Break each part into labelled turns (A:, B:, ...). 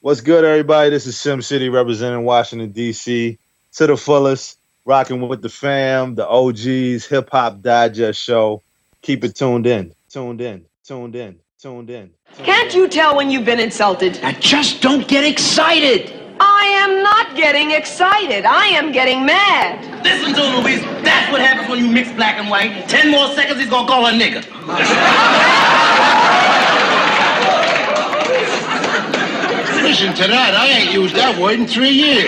A: What's good, everybody? This is Sim City representing Washington, D.C. to the fullest, rocking with the fam, the OGs, Hip Hop Digest Show. Keep it tuned in.
B: Can't you tell when you've been insulted?
C: Now just don't get excited.
B: I am not getting excited. I am getting mad.
C: Listen to him, Louise. That's what happens when you mix black and white. 10 more seconds, he's gonna call her a nigga.
D: Listen to that. I ain't used that word in 3 years.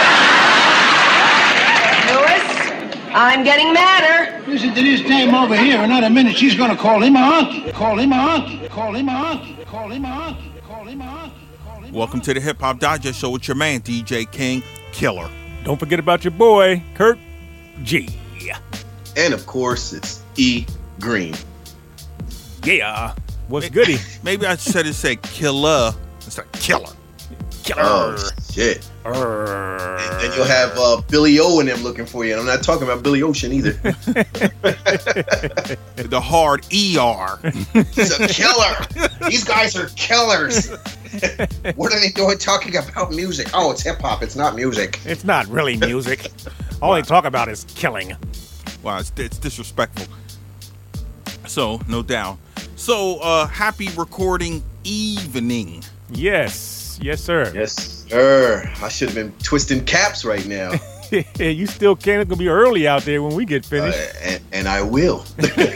B: Louis, I'm getting madder.
D: Listen to this dame over here. Another minute, she's gonna call him a honky. Call him a honky. Call him a honky. Call him a honky. Call him a honky.
E: Welcome to the Hip Hop Digest Show with your man, DJ King Killer.
F: Don't forget about your boy, Kurt G.
G: And of course, it's E. Green.
F: Yeah. What's goody?
E: Maybe I should have said killer instead of killer.
F: Killer.
G: Oh, shit. And then you'll have Billy O and them looking for you. And I'm not talking about Billy Ocean either.
E: The hard ER.
G: He's a killer. These guys are killers. What are they doing talking about music? Oh, it's hip-hop. It's not music.
F: It's not really music. All they talk about is killing.
E: Wow, it's disrespectful. So, no doubt. So, happy recording evening.
F: Yes, sir.
G: Yes, sir. I should have been twisting caps right now.
F: You still can. It's going to be early out there when we get finished.
G: And I will.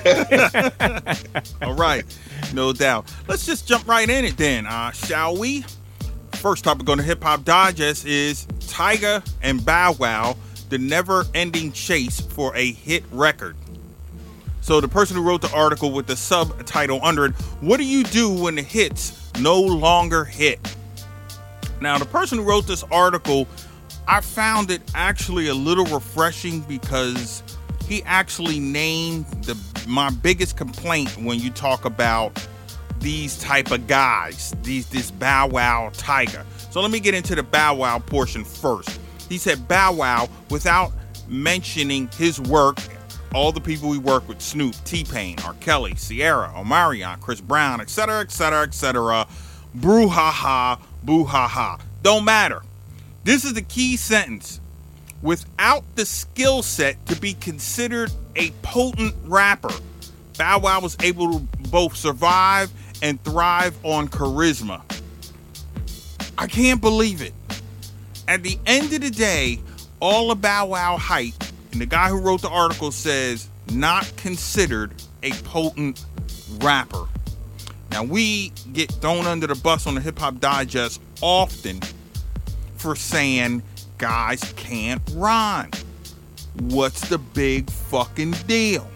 E: All right. No doubt. Let's just jump right in it then, shall we? First topic on the Hip Hop Digest is Tyga and Bow Wow, the never-ending chase for a hit record. So the person who wrote the article with the subtitle under it, what do you do when the hits no longer hit? Now, the person who wrote this article, I found it actually a little refreshing because he actually named my biggest complaint when you talk about these type of guys, this Bow Wow, Tyga. So let me get into the Bow Wow portion first. He said Bow Wow without mentioning his work, all the people we work with, Snoop, T-Pain, R. Kelly, Sierra, Omarion, Chris Brown, etc., etc., etc. Brouhaha, boo-ha-ha. Don't matter. This is the key sentence. Without the skill set to be considered a potent rapper, Bow Wow was able to both survive and thrive on charisma. I can't believe it. At the end of the day, all of Bow Wow hype, and the guy who wrote the article says, not considered a potent rapper. Now, we get thrown under the bus on the Hip Hop Digest often for saying guys can't rhyme. What's the big fucking deal?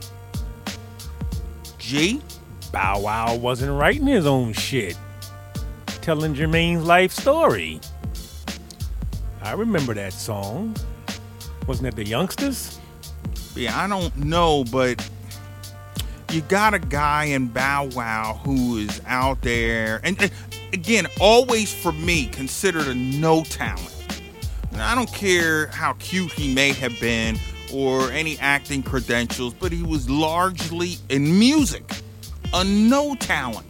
E: G?
F: Bow Wow wasn't writing his own shit. Telling Jermaine's life story. I remember that song. Wasn't that the Youngsters?
E: Yeah, I don't know, but you got a guy in Bow Wow who is out there, and again, always for me, considered a no talent. And I don't care how cute he may have been or any acting credentials, but he was largely in music a no talent.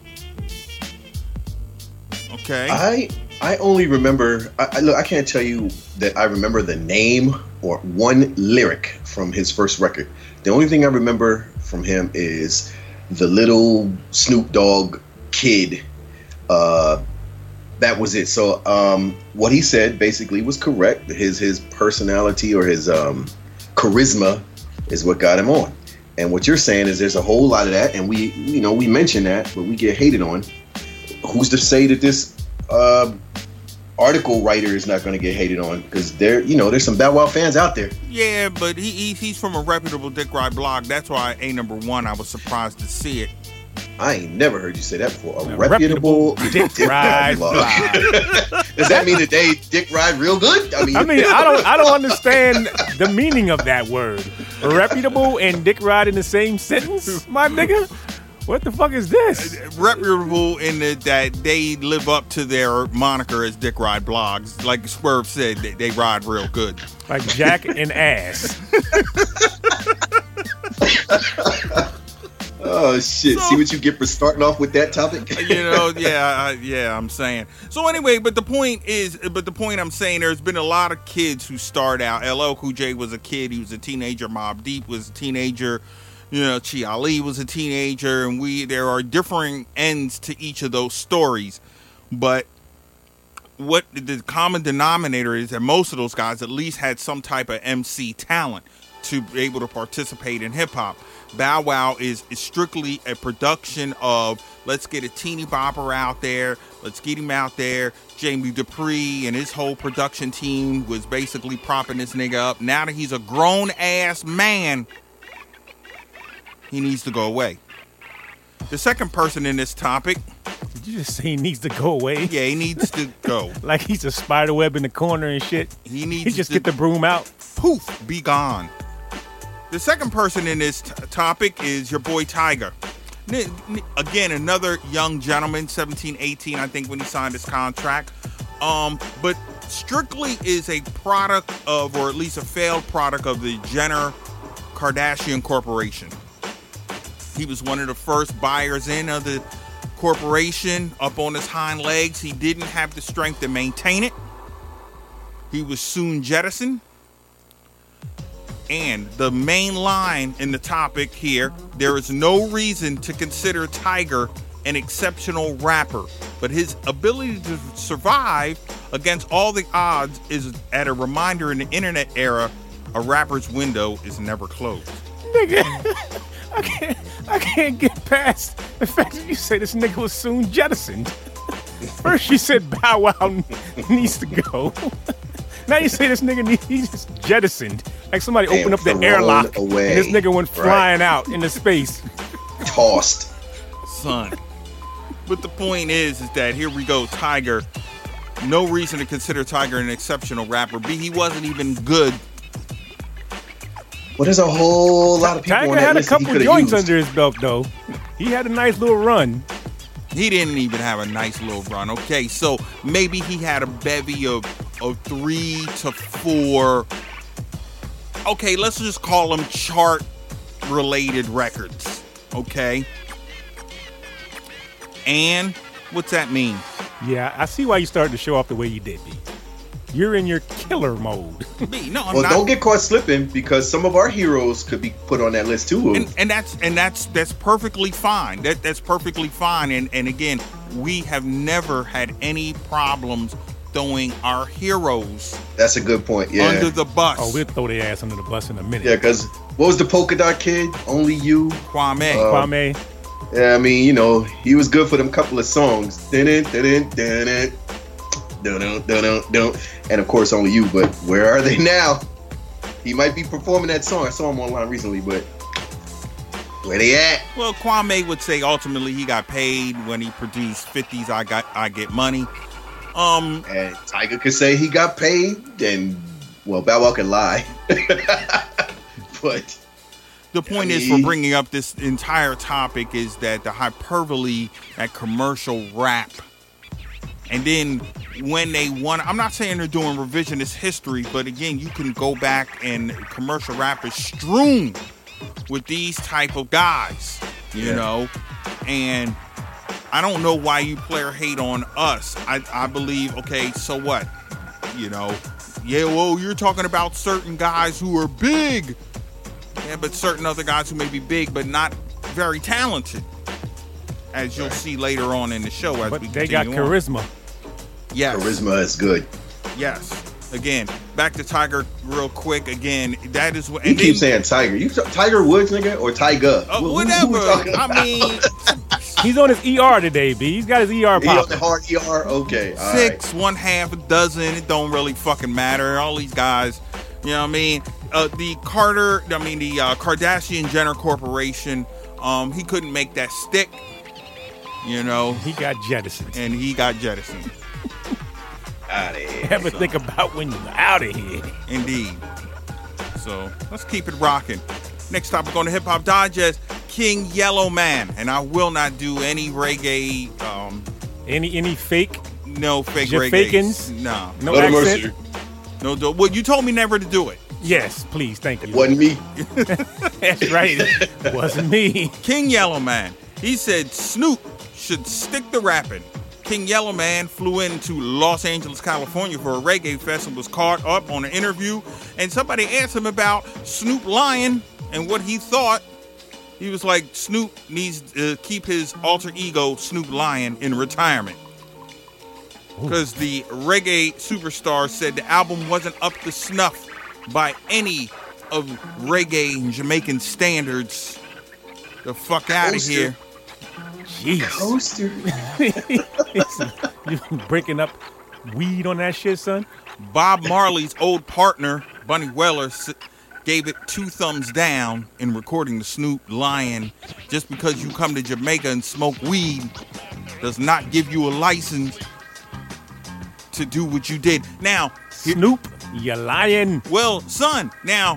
E: Okay.
G: I only remember, look, I can't tell you that I remember the name or one lyric from his first record. The only thing I remember from him is the little Snoop Dogg kid. That was it. So what he said basically was correct. His personality or his charisma is what got him on. And what you're saying is there's a whole lot of that, and we mention that, but we get hated on. Who's to say that this article writer is not going to get hated on? Because there's some Bow Wow fans out there.
E: Yeah, but he's from a reputable Dick Ride blog. That's why number one, I was surprised to see it.
G: I ain't never heard you say that before. A reputable Dick Ride blog. Does that mean that they Dick Ride real good? I mean,
F: I don't understand the meaning of that word. Reputable and Dick Ride in the same sentence, my nigga. What the fuck is this?
E: Reputable in that they live up to their moniker as Dick Ride blogs. Like Swerve said, they ride real good.
F: Like Jack and Ass.
G: Oh shit!
E: So-
G: See what you get for starting off with that topic.
E: I'm saying. So anyway, but the point I'm saying, there's been a lot of kids who start out. LL Cool J was a kid. He was a teenager. Mobb Deep was a teenager. Chi Ali was a teenager, and there are differing ends to each of those stories. But what the common denominator is that most of those guys at least had some type of MC talent to be able to participate in hip hop. Bow Wow is strictly a production of, let's get a teeny bopper out there, let's get him out there. Jamie Dupree and his whole production team was basically propping this nigga up. Now that he's a grown ass man, he needs to go away. The second person in this topic.
F: Did you just say he needs to go away?
E: Yeah, he needs to go.
F: Like he's a spider web in the corner and shit.
E: He needs
F: He just
E: to
F: get the broom out.
E: Poof, be gone. The second person in this topic is your boy Tyga. Again, another young gentleman, 17, 18, I think, when he signed his contract. But strictly is a product of, or at least a failed product of, the Jenner Kardashian Corporation. He was one of the first buyers in of the corporation, up on his hind legs. He didn't have the strength to maintain it. He was soon jettisoned. And the main line in the topic here, there is no reason to consider Tiger an exceptional rapper, but his ability to survive against all the odds is at a reminder in the internet era, a rapper's window is never closed.
F: Nigga, I can't get past the fact that you say this nigga was soon jettisoned. First you said Bow Wow needs to go. Now you say this nigga he's just jettisoned. Like somebody opened up the airlock
G: away.
F: and this nigga went flying out into space.
G: Tossed.
E: Son. But the point is that here we go, Tiger. No reason to consider Tiger an exceptional rapper. B, he wasn't even good.
G: Well, there's a whole lot of people
F: Tiger
G: on that
F: had a
G: list that he
F: couple
G: coulda
F: joints
G: used.
F: under his belt though. He had a nice little run.
E: He didn't even have a nice little run. Okay, so maybe he had a bevy of 3 to 4. Okay, let's just call them chart-related records. Okay? And what's that mean?
F: Yeah, I see why you started to show off the way you did, B. You're in your killer mode.
E: B, no, I'm
G: Well,
E: not.
G: don't get caught slipping because some of our heroes could be put on that list too.
E: And that's perfectly fine. That's perfectly fine. And again, we have never had any problems throwing our heroes
G: That's a good point. Yeah.
E: under the bus.
F: Oh, we'll throw their ass under the bus in a minute.
G: Yeah, because what was the Polka Dot Kid? Only You.
E: Kwame.
F: Kwame.
G: Yeah, I mean, you know, he was good for them couple of songs. Dun-dun-dun-dun-dun. Dun-dun-dun-dun-dun. And of course, Only You. But where are they now? He might be performing that song. I saw him online recently, but where they at?
E: Well, Kwame would say ultimately he got paid when he produced 50s I Get Money.
G: And Tiger could say he got paid, and well, Bow Wow can lie. But
E: the point is, for bringing up this entire topic, is that the hyperbole at commercial rap, and then when they want, I'm not saying they're doing revisionist history, but again, you can go back and commercial rap is strewn with these type of guys, you know, and I don't know why you player hate on us. I believe, okay, so what? You know, yeah, well, you're talking about certain guys who are big. Yeah, but certain other guys who may be big but not very talented, as you'll see later on in the show. As
F: But
E: we
F: they got
E: continue on.
F: charisma.
E: Yes.
G: charisma is good.
E: Yes. Again, back to Tiger real quick. Again, that is what.
G: You keep saying Tiger. You Tiger Woods, nigga, or Tiger?
E: Whatever.
G: Who we talking about?
E: I mean,
F: He's on his ER today, B. He's got his ER
G: He on the
F: popping.
G: hard ER. Okay, all
E: 6, 1/2 a dozen. It don't really fucking matter. All these guys, you know what I mean? The Kardashian Jenner Corporation, he couldn't make that stick, you know,
F: He got jettisoned.
E: and he got jettisoned.
G: Out of here.
F: Ever think about when you're out of here?
E: Indeed. So let's keep it rocking. Next topic on the Hip Hop Digest, King Yellow Man, and I will not do any reggae.
F: Any fake?
E: No fake
F: Your
E: reggae.
F: fakins?
E: No.
F: No
G: Lord have
F: accent?
G: mercy.
E: No. Well, you told me never to do it.
F: Yes, please, thank you.
G: Wasn't me.
F: That's right. It wasn't me.
E: King Yellowman, he said Snoop should stick to rapping. King Yellowman flew into Los Angeles, California for a reggae fest and was caught up on an interview. And somebody asked him about Snoop lying and what he thought. He was like, Snoop needs to keep his alter ego, Snoop Lion, in retirement. Because the reggae superstar said the album wasn't up to snuff by any of reggae and Jamaican standards. The fuck out of here.
F: Jeez.
G: Coaster.
F: You breaking up weed on that shit, son?
E: Bob Marley's old partner, Bunny Weller, gave it 2 thumbs down in recording the Snoop Lion. Just because you come to Jamaica and smoke weed does not give you a license to do what you did. Now,
F: Snoop, you lying.
E: well, son, now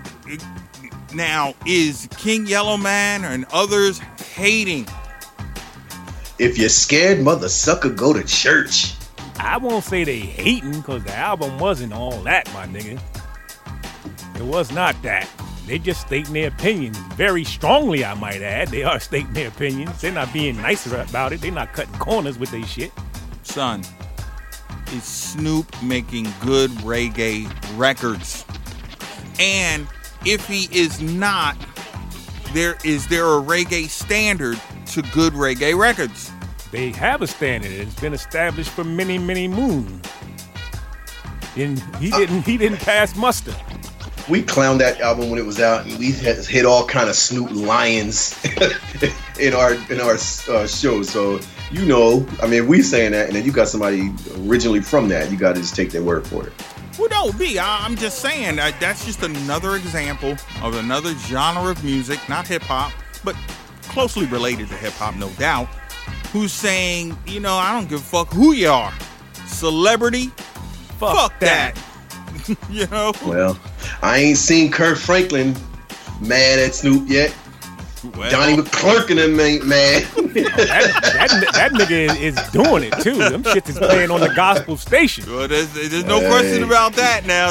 E: is King Yellowman and others hating?
G: If you're scared, mother sucker, go to church.
F: I won't say they hating because the album wasn't all that, my nigga. It was not that. They just stating their opinions very strongly, I might add. They are stating their opinions. They're not being nicer about it. They're not cutting corners with their shit.
E: Son, is Snoop making good reggae records? And if he is not, is there a reggae standard to good reggae records?
F: They have a standard. It's been established for many, many moons. And he didn't pass muster.
G: We clowned that album when it was out, and we hit all kind of Snoop lions in our show. So you know, I mean, we saying that, and then you got somebody originally from that. You got to just take their word for it.
E: Well, no, I'm just saying that's just another example of another genre of music, not hip hop, but closely related to hip hop, no doubt. Who's saying, you know, I don't give a fuck who you are, celebrity, fuck that. You know?
G: Well, I ain't seen Kirk Franklin mad at Snoop yet.
E: Well,
G: Johnny McClurk and them ain't mad.
F: that nigga is doing it too. Them shit is playing on the gospel station.
E: Well, there's no question about that now.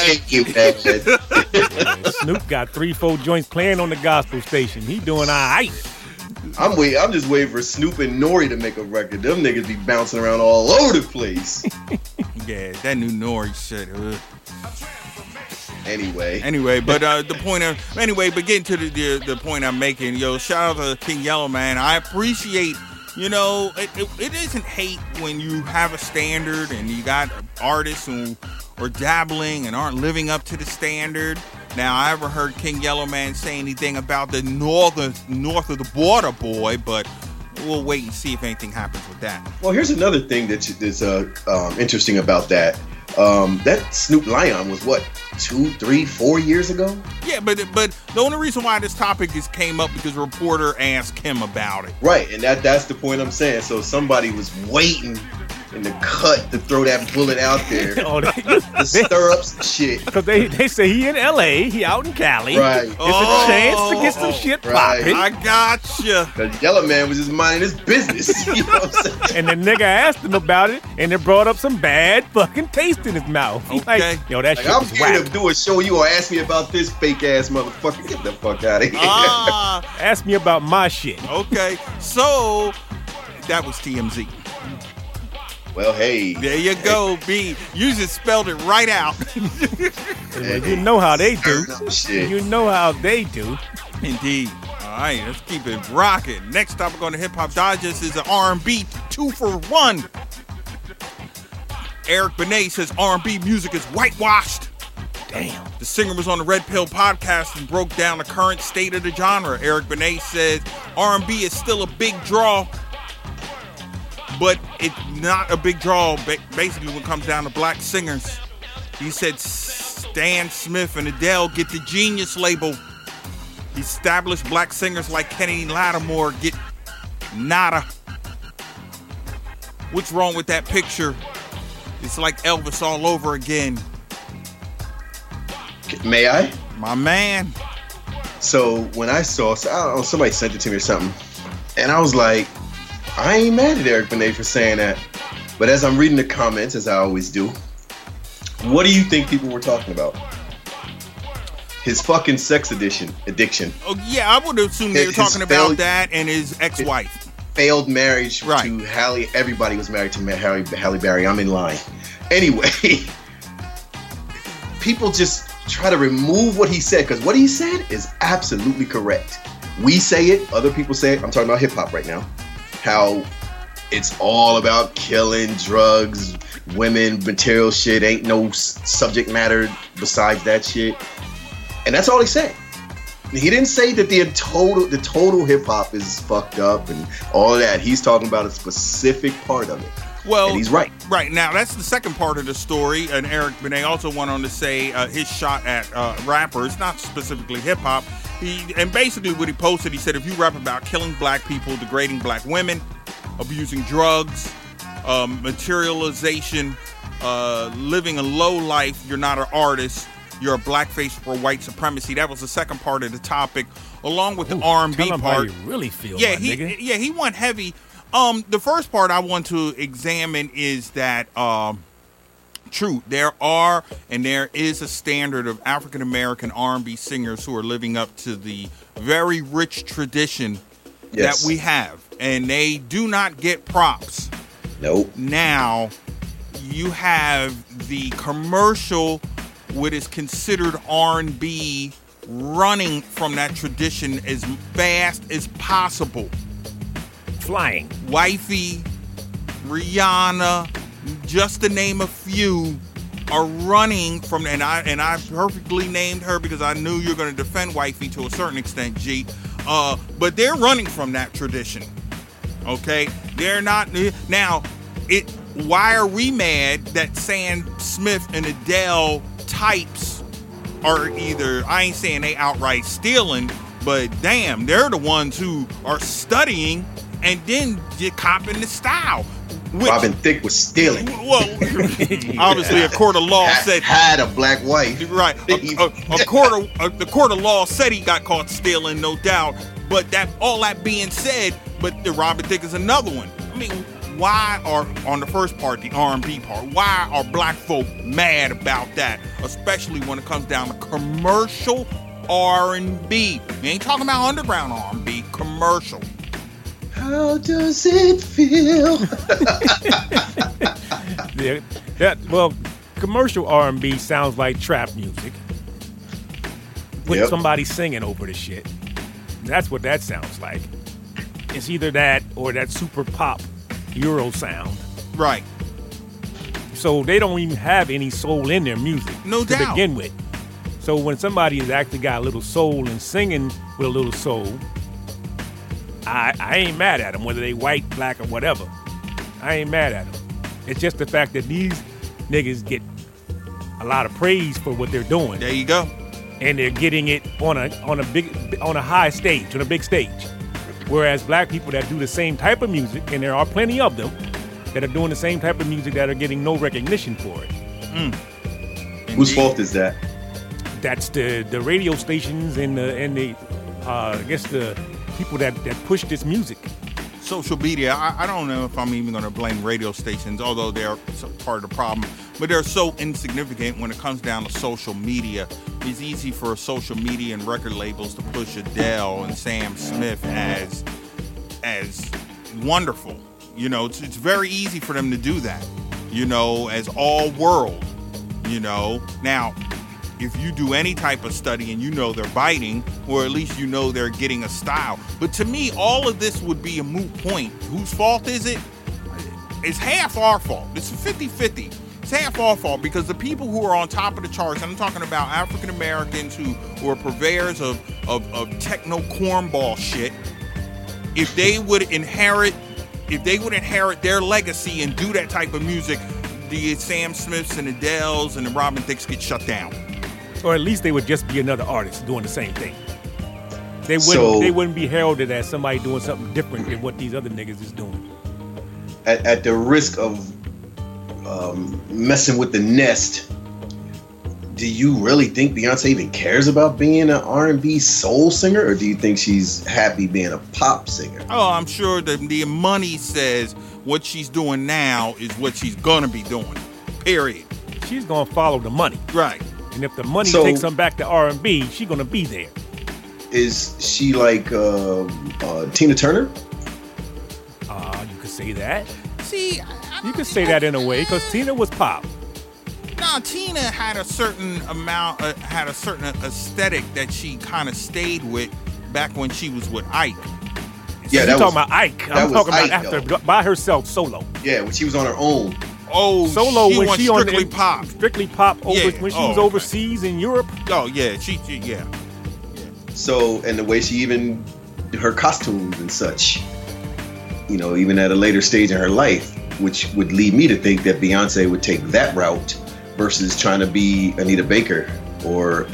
F: Snoop got 3-4 joints playing on the gospel station. He doing all right.
G: I'm just waiting for Snoop and Nori to make a record. Them niggas be bouncing around all over the place.
E: Yeah, that new Nori shit.
G: Anyway,
E: but getting to the point I'm making, yo, shout out to King Yellowman. I appreciate, you know, it isn't hate when you have a standard and you got artists who are dabbling and aren't living up to the standard. Now, I haven't heard King Yellowman say anything about the north of the border boy, but we'll wait and see if anything happens with that.
G: Well, here's another thing that's interesting about that. That Snoop Lion was what, 2, 3, 4 years ago?
E: Yeah, but the only reason why this topic came up because a reporter asked him about it.
G: Right, and that's the point I'm saying. So somebody was waiting in the cut to throw that bullet out there to stir up some shit.
F: Because they say he in L.A., he out in Cali.
G: Right.
F: It's a chance to get some shit popping.
E: I gotcha.
G: The Yellowman was just minding his business. You know what I'm saying?
F: And the nigga asked him about it, and it brought up some bad fucking taste in his mouth. He's
E: Okay.
F: like, yo, that shit
G: I'm
F: was
G: here
F: whack.
G: to do a show. You gonna ask me about this fake ass motherfucker? Get the fuck out of here.
F: Ask me about my shit.
E: Okay. So that was TMZ.
G: Well, hey.
E: There you go, B. You just spelled it right out.
F: You know how they do.
G: Shit.
F: You know how they do.
E: Indeed. All right, let's keep it rocking. Next topic on the Hip Hop Digest is an R&B 2-for-1. Eric Benet says R&B music is whitewashed.
F: Damn.
E: The singer was on the Red Pill podcast and broke down the current state of the genre. Eric Benet says R&B is still a big draw, but it's not a big draw basically when it comes down to black singers. He said Stan Smith and Adele get the Genius label. Established black singers like Kenny Lattimore get nada. What's wrong with that picture? It's like Elvis all over again.
G: May I?
E: My man.
G: So when I don't know, somebody sent it to me or something, and I was like, I ain't mad at Eric Benet for saying that. But as I'm reading the comments, as I always do, what do you think people were talking about? his fucking sex addiction.
E: Oh yeah, I would assume they were
G: His
E: talking about
G: failed-
E: that and his ex-wife.
G: Failed marriage
E: Right.
G: to Halle. Everybody was married to Halle Berry. I'm in line. Anyway, people just try to remove what he said because what he said is absolutely correct. We say it, other people say it. I'm talking about hip hop right now. How it's all about killing, drugs, women, material shit. Ain't no subject matter besides that shit. And that's all he said. He didn't say that the total hip hop is fucked up and all of that. He's talking about a specific part of it.
E: Well,
G: and he's right.
E: Right now, that's the second part of the story. And Eric Benet also went on to say his shot at rappers, not specifically hip hop. And basically what he posted, he said, if you rap about killing black people, degrading black women, abusing drugs, materialization, living a low life, you're not an artist. You're a blackface for white supremacy. That was the second part of the topic, along with the R&B
F: tell him
E: part.
F: how you really feel,
E: Yeah,
F: my nigga.
E: he went heavy. The first part I want to examine is that true, there is a standard of African American R&B singers who are living up to the very rich tradition
G: Yes.
E: that we have, and they do not get props.
G: Nope.
E: Now, you have the commercial, what is considered R&B, running from that tradition as fast as possible.
F: Flying.
E: Wifey, Rihanna, just to name a few, are running from, and I perfectly named her because I knew you're going to defend Wifey to a certain extent, G. But they're running from that tradition. Okay, they're not now. Why are we mad that Sam Smith and Adele types are either? I ain't saying they outright stealing, but damn, they're the ones who are studying and then get copping the style. Which,
G: Robin Thicke was stealing.
E: well, obviously, a court of law said
G: had a black wife.
E: right. The court of law said he got caught stealing, no doubt. But all that being said, but the Robin Thicke is another one. I mean, why are on the first part, the R&B part? Why are black folk mad about that, especially when it comes down to commercial R&B? We ain't talking about underground R&B, commercial.
G: How does it feel?
F: Well, commercial R&B sounds like trap music with
G: Yep.
F: somebody singing over the shit. That's what that sounds like. It's either that or that super pop Euro sound.
E: Right.
F: So they don't even have any soul in their music
E: No
F: to
E: doubt.
F: begin with. So when somebody has actually got a little soul and singing with a little soul, I ain't mad at them, whether they white, black, or whatever. I ain't mad at them. It's just the fact that these niggas get a lot of praise for what they're doing,
E: There you go.
F: and they're getting it on a high stage, on a big stage. Whereas black people that do the same type of music, and there are plenty of them that are doing the same type of music that are getting no recognition for it.
G: Whose fault is that?
F: That's the radio stations and the I guess the people that push this music.
E: Social media, I don't know if I'm even going to blame radio stations, although they're part of the problem, but they're so insignificant when it comes down to social media. It's easy for social media and record labels to push Adele and Sam Smith as wonderful. You know, it's very easy for them to do that, you know, as all world, you know. Now, if you do any type of study and you know they're biting, or at least you know they're getting a style. But to me, all of this would be a moot point. Whose fault is it? It's half our fault. It's 50-50. It's half our fault because the people who are on top of the charts, and I'm talking about African Americans who are purveyors of techno cornball shit, if they would inherit their legacy and do that type of music, the Sam Smiths and Adeles and the Robin Thicks get shut down.
F: Or at least they would just be another artist doing the same thing. They wouldn't be heralded as somebody doing something different than what these other niggas is doing.
G: At the risk of messing with the nest, do you really think Beyonce even cares about being an R&B soul singer, or do you think she's happy being a pop singer?
E: Oh, I'm sure the money says what she's doing now is what she's gonna be doing. Period.
F: She's gonna follow the money.
E: Right.
F: And if the money
G: So-
F: takes them back to R&B, she gonna be there.
G: Is she like Tina Turner?
F: You could say that.
E: See,
F: You could say that in a way, because Tina was pop.
E: no, Tina had a certain amount, had a certain aesthetic that she kind of stayed with back when she was with Ike.
G: Yeah,
F: You talking about Ike? I'm
G: was
F: talking about
G: Ike,
F: after
G: though.
F: by herself, solo.
G: Yeah, when she was on her own.
E: Oh,
F: Solo
E: she
F: when
E: went
F: she on
E: strictly
F: the,
E: pop.
F: Strictly pop over
E: Yeah.
F: when she
E: Oh,
F: was
E: okay.
F: overseas in Europe.
E: Oh yeah, yeah.
G: So, and the way she even, her costumes and such, you know, even at a later stage in her life, which would lead me to think that Beyonce would take that route versus trying to be Anita Baker or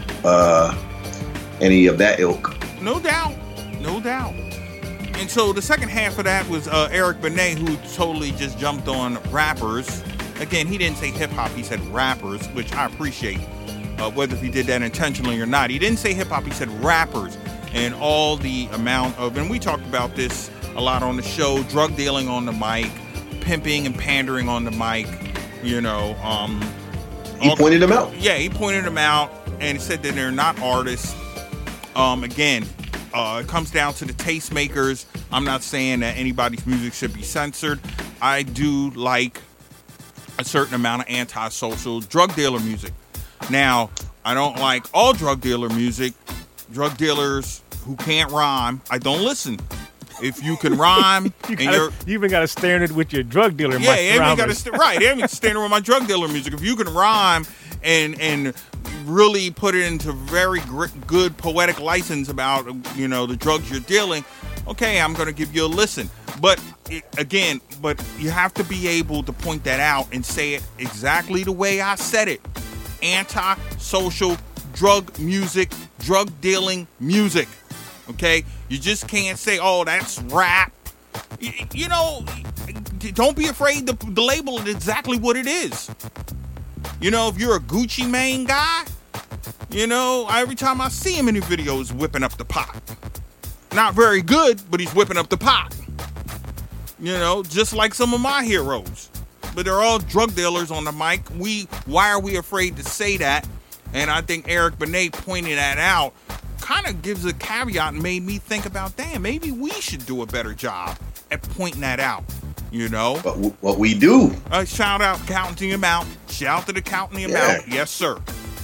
G: any of that ilk.
E: No doubt. No doubt. And so the second half of that was Eric Benet, who totally just jumped on rappers. Again, he didn't say hip hop, he said rappers, which I appreciate, whether he did that intentionally or not. He didn't say hip hop, he said rappers. And all the amount of, and we talked about this a lot on the show, drug dealing on the mic, pimping and pandering on the mic, you know.
G: He pointed them out.
E: Yeah, he pointed them out and said that they're not artists. Again, it comes down to the tastemakers. I'm not saying that anybody's music should be censored. I do like a certain amount of antisocial drug dealer music. Now, I don't like all drug dealer music. Drug dealers who can't rhyme, I don't listen. If you can rhyme,
F: You even got to stare at it with your drug dealer.
E: yeah, you got to right. I'm standing with my drug dealer music. If you can rhyme and really put it into very good poetic license about, you know, the drugs you're dealing, okay, I'm going to give you a listen. But but you have to be able to point that out and say it exactly the way I said it. Anti-social drug music, drug dealing music. Okay, you just can't say, "Oh, that's rap." You know, don't be afraid to label it exactly what it is. You know, if you're a Gucci Mane guy, you know, every time I see him in the videos, whipping up the pot. Not very good, but he's whipping up the pot. You know, just like some of my heroes. But they're all drug dealers on the mic. Why are we afraid to say that? And I think Eric Benet pointing that out kind of gives a caveat and made me think about, damn, maybe we should do a better job at pointing that out, you know?
G: But what we do.
E: Shout out Counting Him Out. Shout to the Counting Him Out. Yes, sir.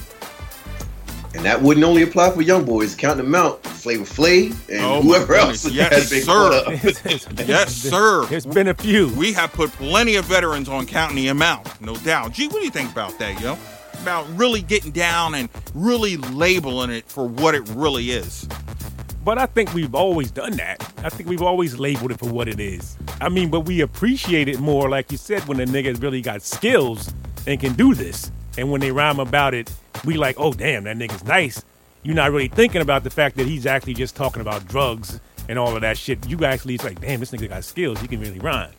G: And that wouldn't only apply for young boys. Counting them out, Flavor Flav and whoever else has been caught up.
E: Yes, sir.
F: There's been a few.
E: We have put plenty of veterans on Counting Him Out, no doubt. Gee, what do you think about that, yo? About really getting down and really labeling it for what it really is.
F: But I think we've always done that. I think we've always labeled it for what it is. I mean, but we appreciate it more, like you said, when the niggas really got skills and can do this. And when they rhyme about it, we like, oh, damn, that nigga's nice. You're not really thinking about the fact that he's actually just talking about drugs and all of that shit. You actually, it's like, damn, this nigga got skills. He can really rhyme.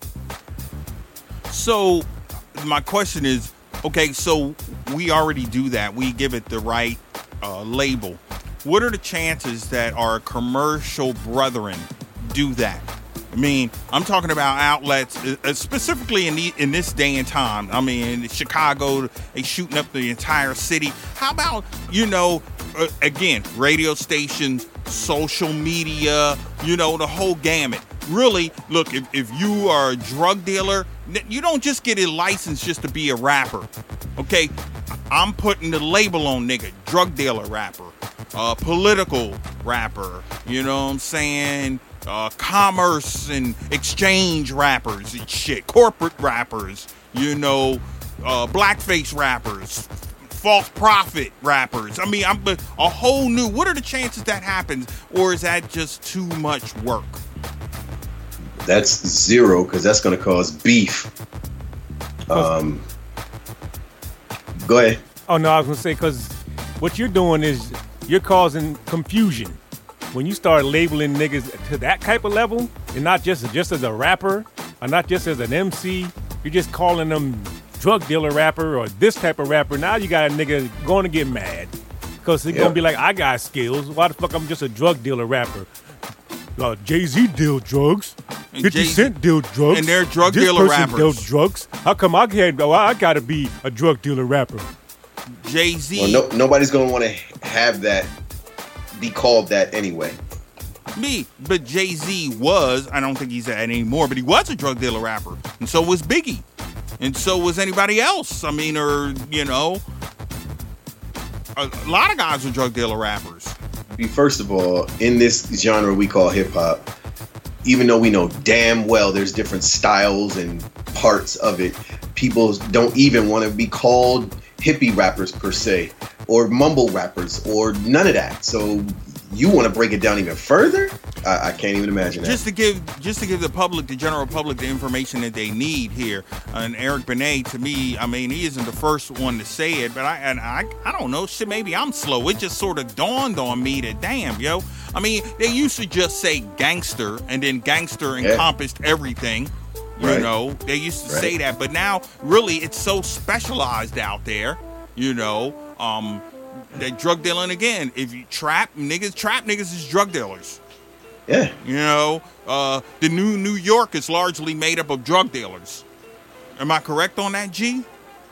E: So my question is, okay, so we already do that. We give it the right label. What are the chances that our commercial brethren do that? I mean, I'm talking about outlets, specifically in this day and time. I mean, in Chicago, they shooting up the entire city. How about, you know, again, radio stations, social media, you know, the whole gamut. Really, look, if you are a drug dealer, you don't just get a license just to be a rapper. Okay, I'm putting the label on nigga, drug dealer rapper, political rapper, you know what I'm saying? Commerce and exchange rappers and shit, corporate rappers, you know, blackface rappers, false prophet rappers. I mean, I'm a whole new. What are the chances that happens, or is that just too much work?
G: That's zero, because that's going to cause beef. Go ahead.
F: Oh, no, I was going to say, because what you're doing is you're causing confusion. When you start labeling niggas to that type of level, and not just as a rapper, or not just as an MC, you're just calling them drug dealer rapper or this type of rapper. Now you got a nigga going to get mad because he's going to be like, I got skills. Why the fuck I'm just a drug dealer rapper? Jay-Z deal drugs. 50 Cent deal drugs.
E: And they're drug
F: this
E: dealer
F: person
E: rappers.
F: deal drugs. How come I can't? I got to be a drug dealer rapper.
E: Jay-Z.
G: Well, nobody's gonna want to have that be called that anyway.
E: But Jay-Z was, I don't think he's that anymore, but he was a drug dealer rapper. And so was Biggie. And so was anybody else. I mean, or, you know, a lot of guys are drug dealer rappers.
G: First of all, in this genre we call hip hop, even though we know damn well there's different styles and parts of it, people don't even want to be called hippie rappers per se, or mumble rappers, or none of that. So you want to break it down even further? I can't even imagine that.
E: Just to give the public, the general public, the information that they need here. And Eric Benet, to me, I mean, he isn't the first one to say it, but I don't know, shit, maybe I'm slow. It just sort of dawned on me that, damn, yo. I mean, they used to just say gangster, and then gangster encompassed everything. You know, they used to say that, but now really it's so specialized out there, you know. That drug dealing again. If you trap niggas is drug dealers.
G: Yeah.
E: You know, the New York is largely made up of drug dealers. Am I correct on that, G?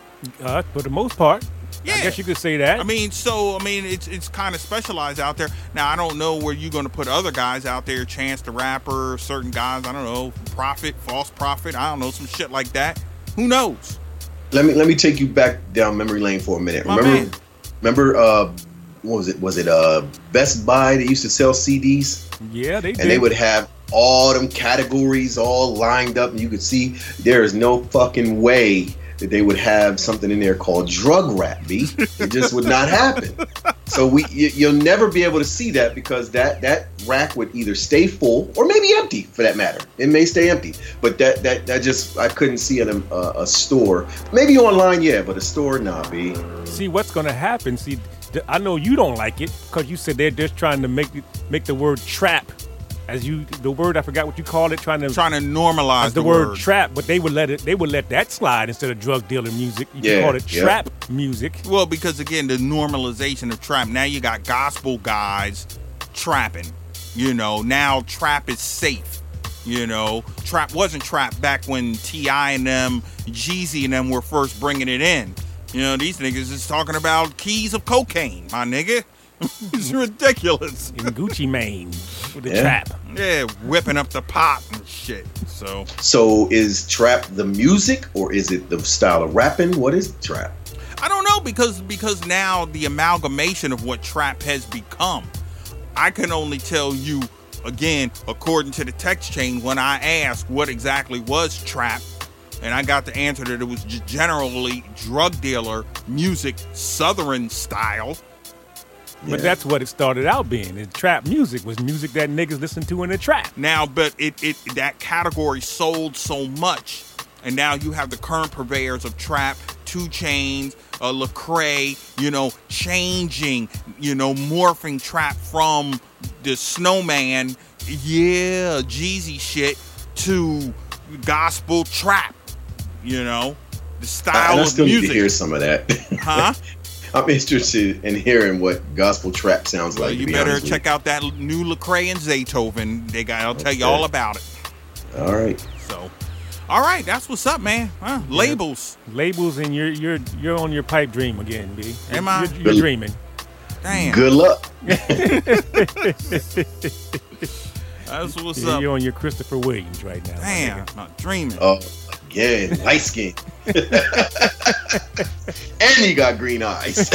F: For the most part. Yeah. I guess you could say that.
E: I mean, it's kind of specialized out there. Now, I don't know where you're going to put other guys out there, Chance the Rapper, certain guys, I don't know, Prophet, False Prophet, I don't know, some shit like that. Who knows?
G: Let me take you back down memory lane for a minute. Remember, what was it? Was it Best Buy that used to sell CDs?
F: Yeah, they did.
G: And they would have all them categories all lined up, and you could see there is no fucking way that they would have something in there called drug rap, B. It just would not happen. So you'll never be able to see that, because that rack would either stay full or maybe empty, for that matter. It may stay empty, but that just, I couldn't see at a store. Maybe online, yeah, but a store, nah, B.
F: See what's gonna happen. See, I know you don't like it because you said they're just trying to make the word trap. The word, I forgot what you called it, trying to
E: normalize
F: the word trap, but they would let that slide instead of drug dealer music. You can call it trap music.
E: Well, because again, the normalization of trap. Now you got gospel guys trapping. You know, now trap is safe. You know, trap wasn't trap back when T.I. and them, Jeezy and them were first bringing it in. You know, these niggas is talking about keys of cocaine, my nigga. It's ridiculous.
F: In Gucci Mane with the trap.
E: Yeah, whipping up the pot and shit.
G: So is trap the music, or is it the style of rapping? What is trap?
E: I don't know, because now the amalgamation of what trap has become. I can only tell you, again, according to the text chain, when I asked what exactly was trap, and I got the answer that it was generally drug dealer music, Southern style.
F: But that's what it started out being. And trap music was music that niggas listened to in the trap.
E: Now, but it that category sold so much, and now you have the current purveyors of trap, 2 Chainz, Lecrae, you know, changing, you know, morphing trap from the Snowman, Jeezy shit, to gospel trap. You know, the style
G: I
E: of
G: still
E: music.
G: Need to hear some of that.
E: Huh?
G: I'm interested in hearing what gospel trap sounds like.
E: Well, you better check out that new Lecrae and Zaytoven. I'll tell you all about it.
G: All right.
E: So, all right, that's what's up, man. Huh? Labels,
F: and you're on your pipe dream again, B.
E: Am I?
F: You're dreaming.
E: Damn.
G: Good luck.
E: That's what's up.
F: You're on your Christopher Williams right now.
E: Damn, I'm not dreaming.
G: Oh, yeah, light skin. And he got green eyes.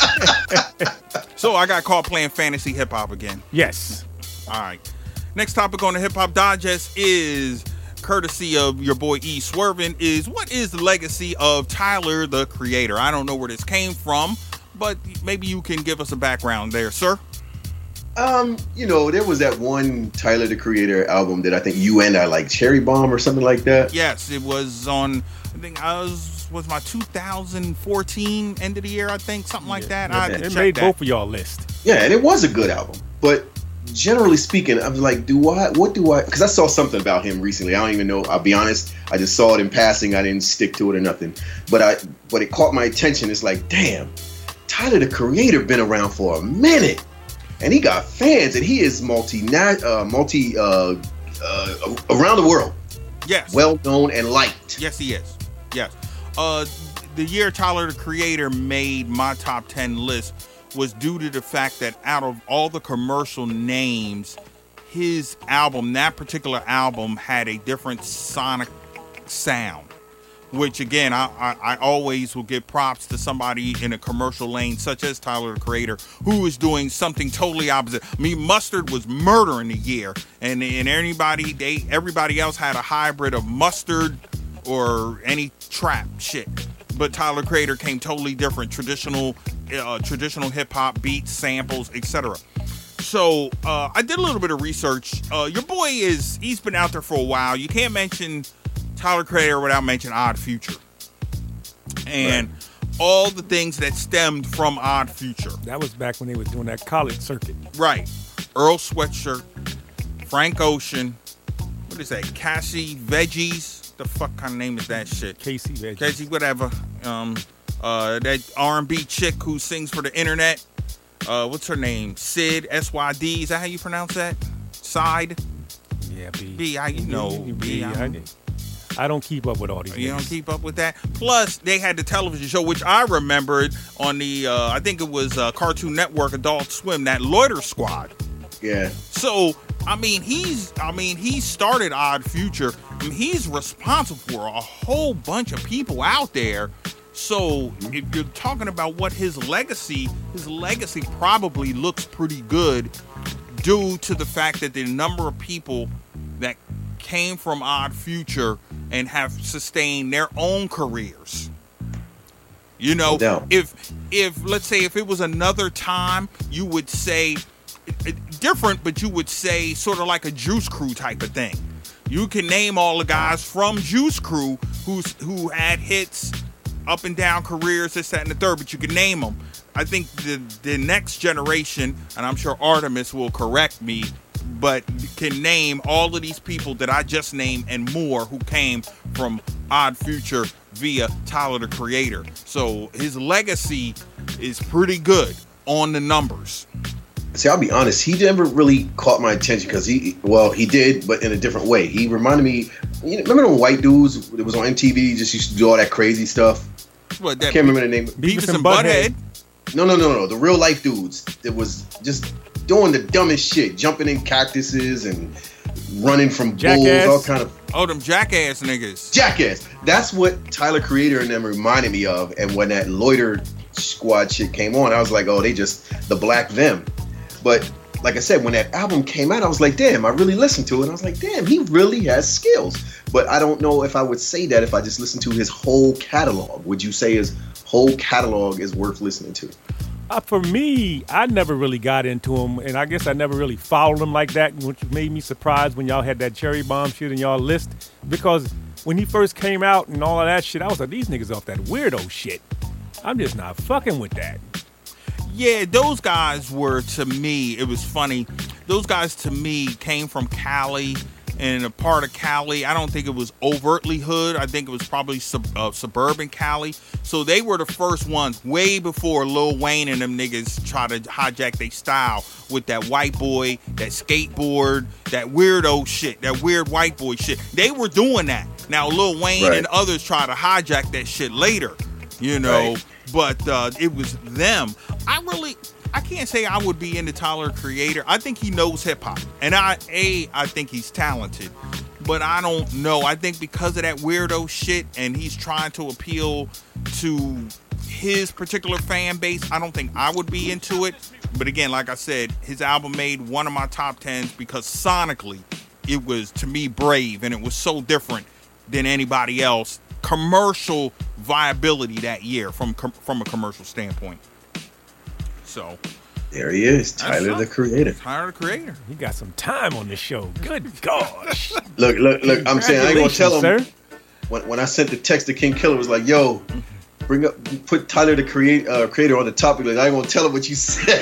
E: So I got caught playing fantasy hip hop again.
F: Yes.
E: All right. Next topic on the Hip Hop Digest is, courtesy of your boy E Swervin, is what is the legacy of Tyler the Creator? I don't know where this came from, but maybe you can give us a background there, sir.
G: You know, there was that one Tyler the Creator album that I think you and I like, Cherry Bomb or something like that.
E: Yes, it was on, I think was my 2014 end of the year, I think, something like that.
F: It made both of y'all list.
G: Yeah, and it was a good album. But generally speaking, I was like, because I saw something about him recently. I don't even know. I'll be honest. I just saw it in passing. I didn't stick to it or nothing. But it caught my attention. It's like, damn, Tyler the Creator been around for a minute. And he got fans, and he is multi around the world.
E: Yes.
G: Well known and liked.
E: Yes, he is. Yes. the year Tyler the Creator made my top 10 list was due to the fact that out of all the commercial names, his album, that particular album, had a different sonic sound. Which again, I always will give props to somebody in a commercial lane such as Tyler the Creator, who is doing something totally opposite. I mean, Mustard was murdering the year, and everybody else had a hybrid of Mustard or any trap shit. But Tyler the Creator came totally different, traditional hip hop beats, samples, etc. So I did a little bit of research. Your boy he's been out there for a while. You can't mention Tyler Creator without mentioning Odd Future and all the things that stemmed from Odd Future.
F: That was back when they was doing that college circuit.
E: Right. Earl Sweatshirt, Frank Ocean, what is that? Cassie Veggies. The fuck kind of name is that shit?
F: Casey Veggies.
E: Casey, whatever. That R&B chick who sings for the internet. What's her name? Sid, S-Y-D. Is that how you pronounce that? Side?
F: Yeah, B.
E: B, you know. B.
F: I don't keep up with all these.
E: You
F: niggas.
E: don't keep up with that? Plus, they had the television show, which I remembered on the, I think it was Cartoon Network, Adult Swim, that Loiter Squad.
G: Yeah.
E: So, he started Odd Future. I mean, he's responsible for a whole bunch of people out there. So, if you're talking about what his legacy probably looks pretty good due to the fact that the number of people that came from Odd Future and have sustained their own careers. You know, if let's say if it was another time, you would say different, but you would say sort of like a Juice Crew type of thing. You can name all the guys from Juice Crew who had hits, up and down careers, this, that, and the third, but you can name them. I think the next generation, and I'm sure Artemis will correct me, but can name all of these people that I just named and more who came from Odd Future via Tyler the Creator. So his legacy is pretty good on the numbers.
G: See, I'll be honest, he never really caught my attention because he did, but in a different way. He reminded me, remember the white dudes that was on MTV, just used to do all that crazy stuff?
E: What, that
G: I can't remember the name.
E: Beavis and Butthead?
G: No. The real life dudes that was just doing the dumbest shit, jumping in cactuses and running from bulls, all kind of.
E: Oh, them jackass niggas.
G: Jackass. That's what Tyler Creator and them reminded me of. And when that Loiter Squad shit came on, I was like, oh, they just the black them. But like I said, when that album came out, I was like, damn, I really listened to it. I was like, damn, he really has skills. But I don't know if I would say that if I just listened to his whole catalog. Would you say his whole catalog is worth listening to?
F: For me, I never really got into him, and I guess I never really followed him like that, which made me surprised when y'all had that Cherry Bomb shit in y'all list. Because when he first came out and all of that shit, I was like, these niggas off that weirdo shit. I'm just not fucking with that.
E: Yeah, those guys were, to me, it was funny. Those guys, to me, came from Cali, and a part of Cali, I don't think it was overtly hood. I think it was probably suburban Cali. So they were the first ones, way before Lil Wayne and them niggas try to hijack their style with that white boy, that skateboard, that weirdo shit, that weird white boy shit. They were doing that. Now, Lil Wayne and others try to hijack that shit later, you know. Right. But it was them. I can't say I would be into Tyler Creator. I think he knows hip hop, and I think he's talented, but I don't know. I think because of that weirdo shit, and he's trying to appeal to his particular fan base, I don't think I would be into it. But again, like I said, his album made one of my top 10s because sonically, it was to me brave, and it was so different than anybody else. Commercial viability that year from a commercial standpoint. So
G: there he is, Tyler the Creator.
E: Tyler the Creator.
F: He got some time on the show. Good gosh.
G: Look. I'm saying I ain't gonna tell him. Sir. When I sent the text to King Killer, it was like, yo, put Tyler the Creator on the topic. Like, I ain't gonna tell him what you said.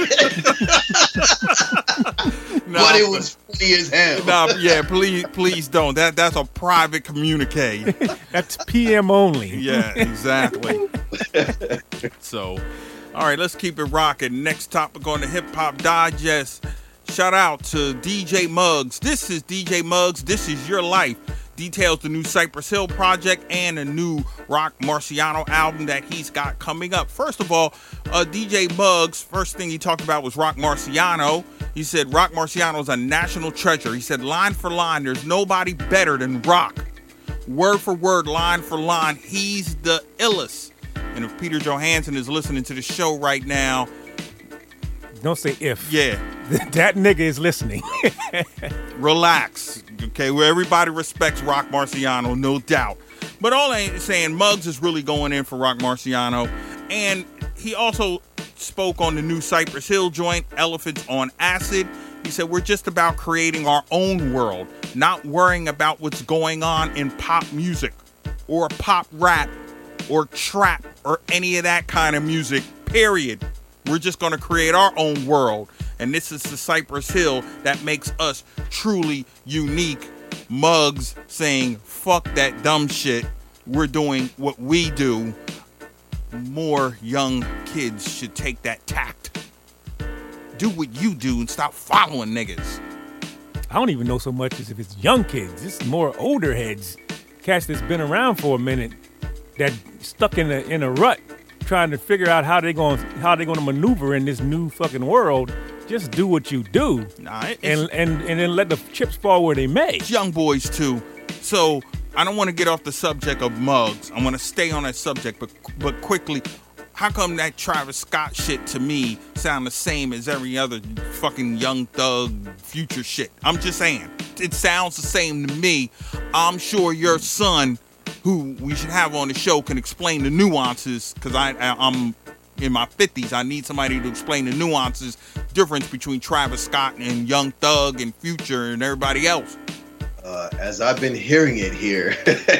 G: But it was funny as hell.
E: Yeah, please don't. That's a private communique.
F: That's PM only.
E: Yeah, exactly. So, all right, let's keep it rocking. Next topic on the Hip Hop Digest. Shout out to DJ Muggs. This is DJ Muggs. This is your life. details the new Cypress Hill project and a new Rock Marciano album that he's got coming up. First of all, DJ Muggs, first thing he talked about was Rock Marciano. He said Rock Marciano is a national treasure. He said line for line, there's nobody better than Rock. Word for word, line for line, he's the illest. And if Peter Johansson is listening to the show right now,
F: don't say if.
E: Yeah.
F: That nigga is listening.
E: Relax. Okay, where everybody respects Rock Marciano, no doubt. But all I'm saying, Muggs is really going in for Rock Marciano. And he also spoke on the new Cypress Hill joint, Elephants on Acid. He said, we're just about creating our own world, not worrying about what's going on in pop music or pop rap or trap or any of that kind of music, period. We're just going to create our own world. And this is the Cypress Hill that makes us truly unique. Muggs saying, fuck that dumb shit. We're doing what we do. More young kids should take that tact. Do what you do and stop following niggas.
F: I don't even know so much as if it's young kids. It's more older heads. Cats that's been around for a minute that stuck in a rut trying to figure out how they going to maneuver in this new fucking world. Just do what you do, and then let the chips fall where they may.
E: It's young boys too. So I don't want to get off the subject of Muggs. I want to stay on that subject, but quickly, how come that Travis Scott shit to me sound the same as every other fucking Young Thug Future shit? I'm just saying, it sounds the same to me. I'm sure your son, who we should have on the show, can explain the nuances, because I'm in my 50s. I need somebody to explain the nuances, difference between Travis Scott and Young Thug and Future and everybody else.
G: As I've been hearing it here,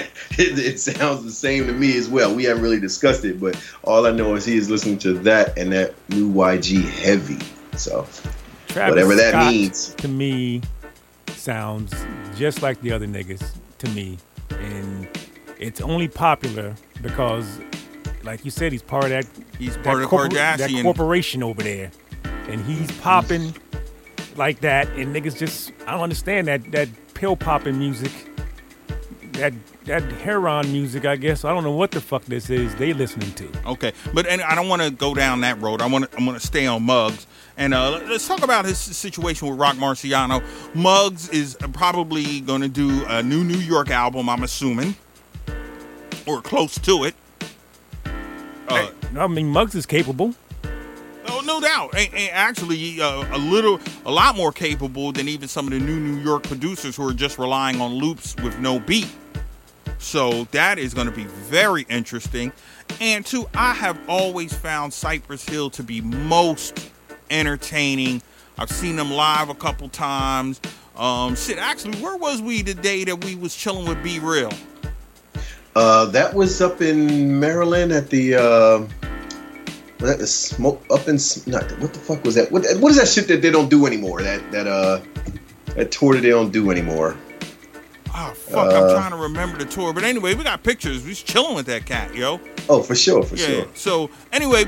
G: it sounds the same to me as well. We haven't really discussed it, but all I know is he is listening to that and that new YG Heavy. So
F: Travis
G: whatever that
F: Scott,
G: means.
F: To me, sounds just like the other niggas to me. And it's only popular because, like you said, he's part of that.
E: He's part of the Kardashian.
F: That corporation over there. And he's popping like that. And niggas just, I don't understand that pill popping music. That heroin music, I guess. I don't know what the fuck this is they listening to.
E: Okay, but I don't want to go down that road. I'm gonna stay on Muggs. And let's talk about his situation with Rock Marciano. Muggs is probably going to do a new New York album, I'm assuming, or close to it.
F: I mean, Muggs is capable.
E: Oh, no doubt. And actually, a lot more capable than even some of the New York producers who are just relying on loops with no beat. So that is going to be very interesting. And two, I have always found Cypress Hill to be most entertaining. I've seen them live a couple times. Actually, where was we the day that we was chilling with Be Real?
G: That was up in Maryland at the smoke up in what the fuck was that? What is that shit that they don't do anymore? That tour that they don't do anymore.
E: Oh fuck! I'm trying to remember the tour, but anyway, we got pictures. We was chilling with that cat, yo.
G: Oh, for sure, sure.
E: So anyway,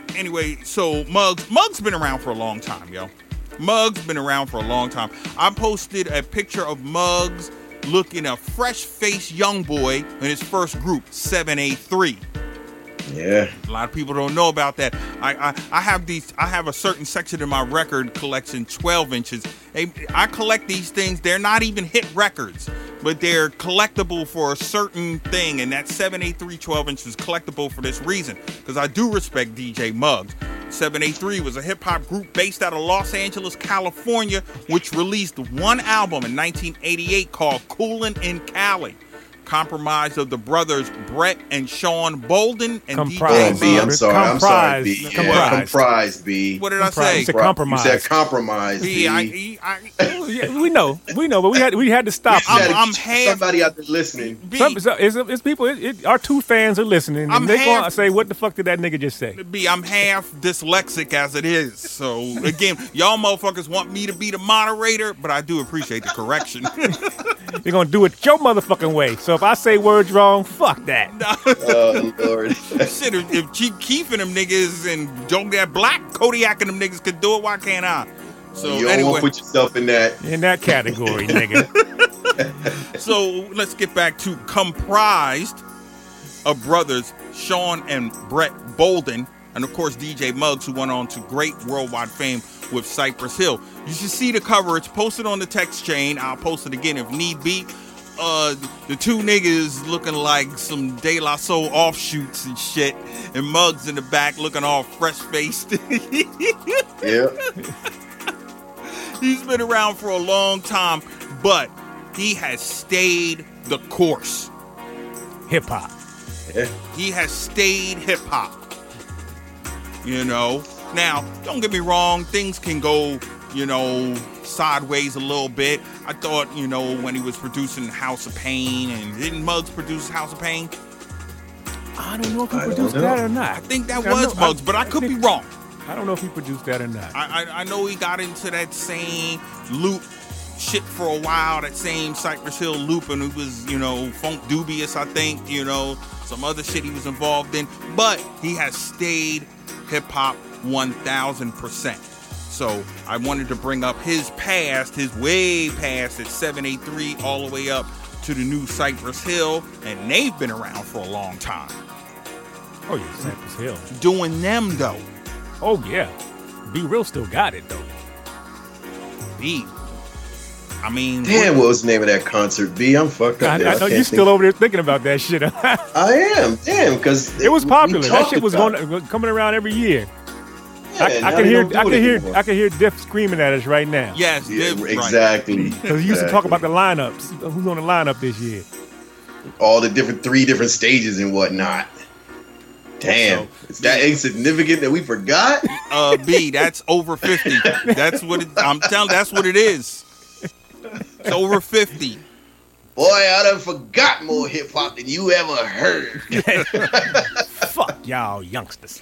E: so Muggs been around for a long time, yo. Muggs been around for a long time. I posted a picture of Muggs looking a fresh-faced young boy in his first group, 783.
G: Yeah.
E: A lot of people don't know about that. I have a certain section in my record collection, 12 inches. I collect these things. They're not even hit records, but they're collectible for a certain thing. And that 783 12 inches is collectible for this reason, because I do respect DJ Muggs. 783 was a hip-hop group based out of Los Angeles, California, which released one album in 1988 called Coolin' in Cali. Comprised of the brothers Brett and Sean Bolden and
F: Comprised.
E: DJ
G: B, I'm
E: Muggs.
G: sorry, B.
F: Comprised.
G: B.
E: What did I say?
F: It's a compromise.
G: You said compromise, B.
F: Yeah, we know, but we had to stop.
E: I'm half.
G: Somebody out there listening.
E: B,
F: It's people. Our two fans are listening, and they gonna say, "What the fuck did that nigga just say?"
E: B, I'm half dyslexic as it is. So again, y'all motherfuckers want me to be the moderator, but I do appreciate the correction.
F: You're gonna do it your motherfucking way. So if I say words wrong, fuck that.
G: Oh, Lord.
E: Shit, if Chief Keef and them niggas and Joe that Black Kodiak and them niggas could do it, why can't I? So
G: You don't
E: anyway,
G: want to put yourself in that.
F: In that category, nigga.
E: So let's get back to comprised of brothers Sean and Brett Bolden, and of course DJ Muggs, who went on to great worldwide fame with Cypress Hill. You should see the cover. It's posted on the text chain. I'll post it again if need be. The two niggas looking like some De La Soul offshoots and shit, and Muggs in the back looking all fresh-faced.
G: Yeah.
E: He's been around for a long time, but he has stayed the course.
F: Hip hop.
G: Yeah.
E: He has stayed hip hop. You know, now don't get me wrong, things can go, you know, sideways a little bit. I thought, you know, when he was producing House of Pain, and didn't Muggs produce House of Pain?
F: I don't know if he produced that or not.
E: I think that was Muggs, but I could be wrong.
F: I don't know if he produced that or not.
E: I know he got into that same loop shit for a while, that same Cypress Hill loop, and it was, you know, Funk Dubious, I think, you know, some other shit he was involved in, but he has stayed hip-hop 1,000%. So I wanted to bring up his past, his way past at 783 all the way up to the new Cypress Hill, and they've been around for a long time.
F: Oh yeah, Cypress Hill.
E: Doing them though.
F: Oh yeah. Be Real still got it though.
E: B. I mean,
G: Damn, what was the name of that concert? B, I'm fucked up.
F: I
G: there.
F: know you're still over there thinking about that shit.
G: I am. Damn, because
F: It was popular. That shit was coming around every year.
G: Yeah,
F: I can hear Diff screaming at us right now.
E: yes,
G: Yeah,
E: right.
G: exactly.
F: Because he used to talk about the lineups. Who's on the lineup this year?
G: All the three different stages and whatnot. Damn, is that insignificant that we forgot?
E: B, that's over 50. That's what I'm telling. That's what it is. It's over 50.
G: Boy, I done forgot more hip hop than you ever heard.
F: Fuck y'all youngsters.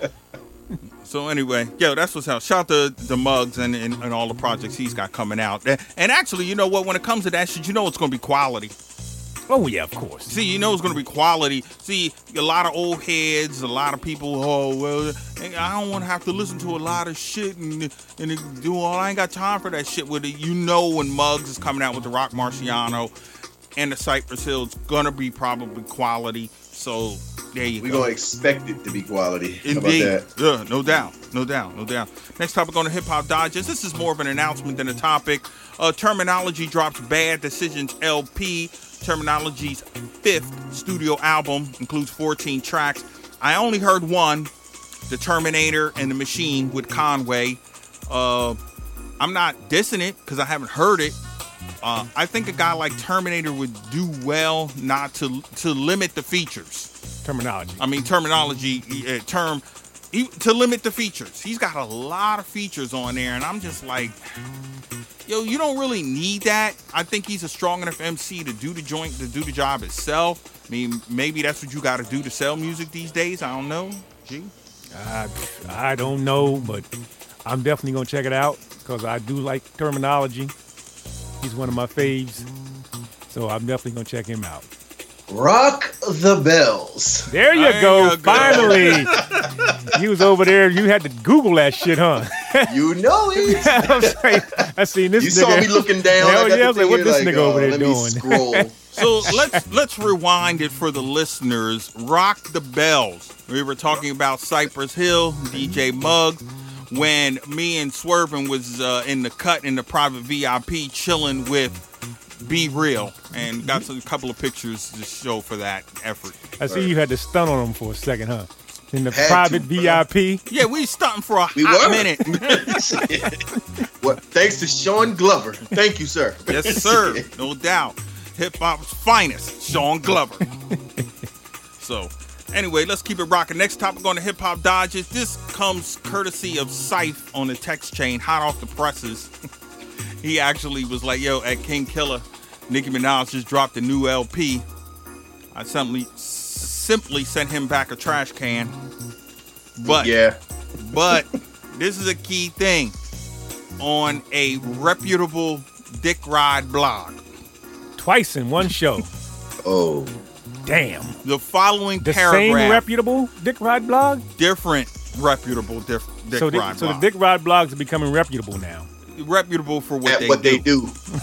E: So anyway, yo, that's what's up. Shout out to Muggs and all the projects he's got coming out. And actually, you know what? When it comes to that shit, you know it's going to be quality.
F: Oh yeah, of course.
E: See, you know it's going to be quality. See, a lot of old heads, a lot of people, oh, well, I don't want to have to listen to a lot of shit and do all. I ain't got time for that shit with it. You know when Muggs is coming out with the Rock Marciano and the Cypress Hill, it's going to be probably quality. So there you go.
G: We're going to expect it to be quality.
E: Indeed.
G: How about that?
E: Yeah, no doubt. Next topic on the Hip Hop Digest. This is more of an announcement than a topic. Terminology drops Bad Decisions LP. Terminology's 5th studio album includes 14 tracks. I only heard one, The Terminator and the Machine with Conway. I'm not dissing it because I haven't heard it. I think a guy like Terminator would do well not to limit the features.
F: Terminology.
E: I mean, terminology, to limit the features. He's got a lot of features on there, and I'm just like, yo, you don't really need that. I think he's a strong enough MC to do the job itself. I mean, maybe that's what you got to do to sell music these days. I don't know. G?
F: I don't know, but I'm definitely going to check it out because I do like Terminology. He's one of my faves, so I'm definitely going to check him out.
G: Rock the Bells.
F: There you go. Finally. You was over there. You had to Google that shit, huh?
G: You know it.
F: I seen this
G: You
F: nigga.
G: saw me looking down.
F: Hell yeah, I was like, what this nigga over there
G: let
F: doing?
G: Me scroll.
E: So let's rewind it for the listeners. Rock the Bells. We were talking about Cypress Hill, DJ Muggs, when me and Swervin was in the cut in the private VIP chilling with Be Real, and got a couple of pictures to show for that effort.
F: I see you had to stun on him for a second, huh? In the
G: Had
F: private
G: to,
F: VIP.
E: Yeah, we stunting for a hot minute.
G: Well, thanks to Sean Glover. Thank you, sir.
E: Yes, sir. No doubt. Hip hop's finest, Sean Glover. So, anyway, let's keep it rocking. Next topic on the Hip Hop Digest. This comes courtesy of Syph on the text chain, hot off the presses. He actually was like, yo, at King Killer, Nicki Minaj just dropped a new LP. I simply sent him back a trash can. But this is a key thing. On a reputable dick ride blog.
F: Twice in one show.
G: Oh.
F: Damn.
E: The following
F: The
E: paragraph.
F: same reputable Dick Ride blog?
E: Different reputable dick ride blog.
F: So the Dick Ride blogs are becoming reputable now.
E: reputable for what
G: At
E: they do.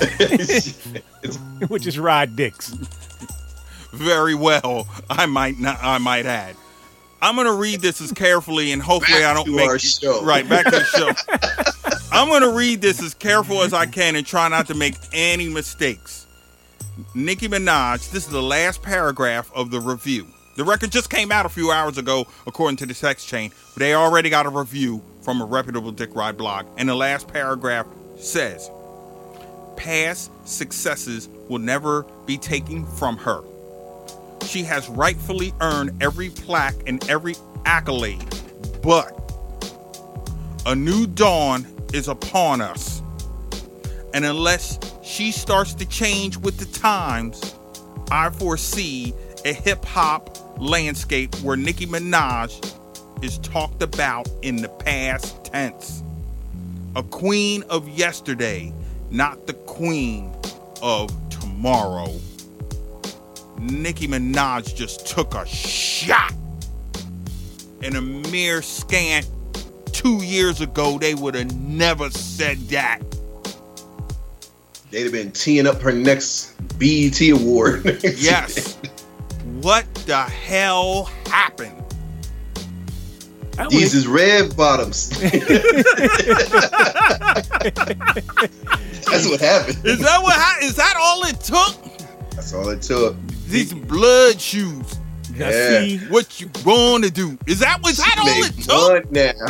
F: Which is ride dicks.
E: Very well, I might add. I'm gonna read this as carefully, and hopefully
G: Back
E: I don't
G: to
E: make
G: our show.
E: right back to the show. I'm gonna read this as careful as I can and try not to make any mistakes. Nicki Minaj. This is the last paragraph of the review. The record just came out a few hours ago, according to the text chain. But they already got a review from a reputable Dick Ride blog, and the last paragraph says, "Past successes will never be taken from her. She has rightfully earned every plaque and every accolade, but a new dawn is upon us. And unless she starts to change with the times, I foresee a hip-hop landscape where Nicki Minaj is talked about in the past tense. A queen of yesterday, not the queen of tomorrow." Nicki Minaj just took a shot. In a mere scant 2 years ago, they would have never said that.
G: They'd have been teeing up her next BET award.
E: Yes. What the hell happened?
G: These is red bottoms. That's what happened.
E: Is that what? Is that all it took?
G: That's all it took.
E: These blood shoes.
F: Now,
G: Yeah.
F: see,
E: What you gonna do? Was that all it
G: Make
E: took?
G: one now.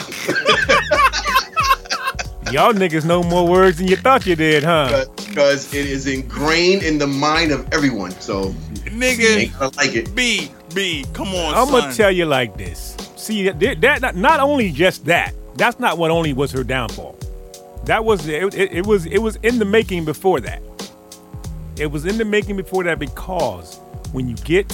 F: y'all niggas know more words than you thought you did, huh?
G: Because it is ingrained in the mind of everyone. So
E: Nigga,
G: ain't gonna like it.
E: B, come on,
F: I'm
E: son.
F: gonna tell you like this. See, that not only just that. That's not what only was her downfall. That was it was in the making before that. It was in the making before that because when you get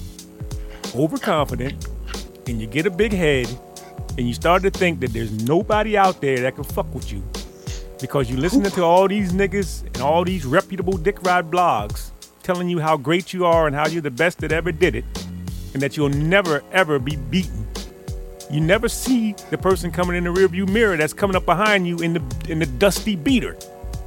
F: overconfident and you get a big head and you start to think that there's nobody out there that can fuck with you because you listening to all these niggas and all these reputable dick ride blogs telling you how great you are and how you're the best that ever did it and that you'll never ever be beaten. You never see the person coming in the rearview mirror that's coming up behind you in the dusty beater.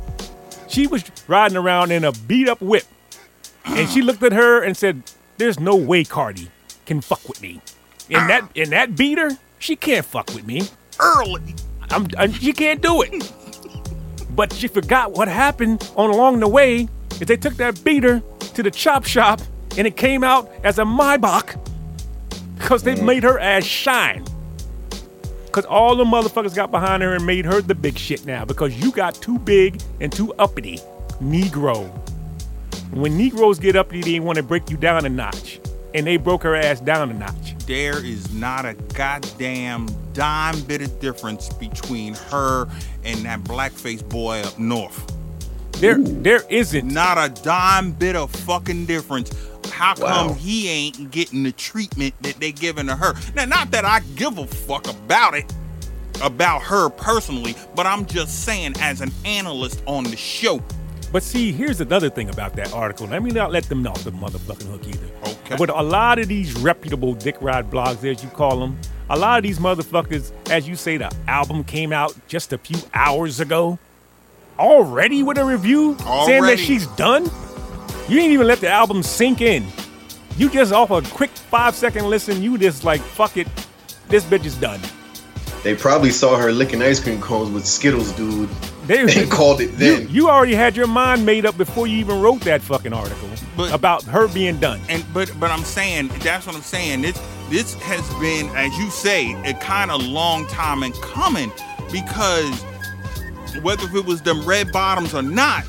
F: She was riding around in a beat-up whip, and she looked at her and said, "There's no way Cardi can fuck with me. In that beater, she can't fuck with me.
E: Early.
F: She can't do it." But she forgot what happened along the way is they took that beater to the chop shop, and it came out as a Maybach because they made her ass shine. Because all the motherfuckers got behind her and made her the big shit now because you got too big and too uppity. Negro. And when Negroes get uppity, they want to break you down a notch. And they broke her ass down a notch.
E: There is not a goddamn dime bit of difference between her and that blackface boy up north.
F: There isn't.
E: Not a dime bit of fucking difference. How come
G: Wow.
E: he ain't getting the treatment that they giving to her? Now, not that I give a fuck about it, about her personally, but I'm just saying as an analyst on the show.
F: But see, here's another thing about that article. Let me not let them off the motherfucking hook either.
E: Okay.
F: But a lot of these reputable dick ride blogs, as you call them, a lot of these motherfuckers, as you say, the album came out just a few hours ago. Already with a review saying that
E: Already.
F: she's done? You didn't even let the album sink in. You just off a quick 5-second listen, you just like, fuck it, this bitch is done.
G: They probably saw her licking ice cream cones with Skittles, dude.
F: They
G: And called it then.
F: You already had your mind made up before you even wrote that fucking article about her being done.
E: But I'm saying, that's what I'm saying. This has been, as you say, a kind of long time in coming because whether if it was them red bottoms or not,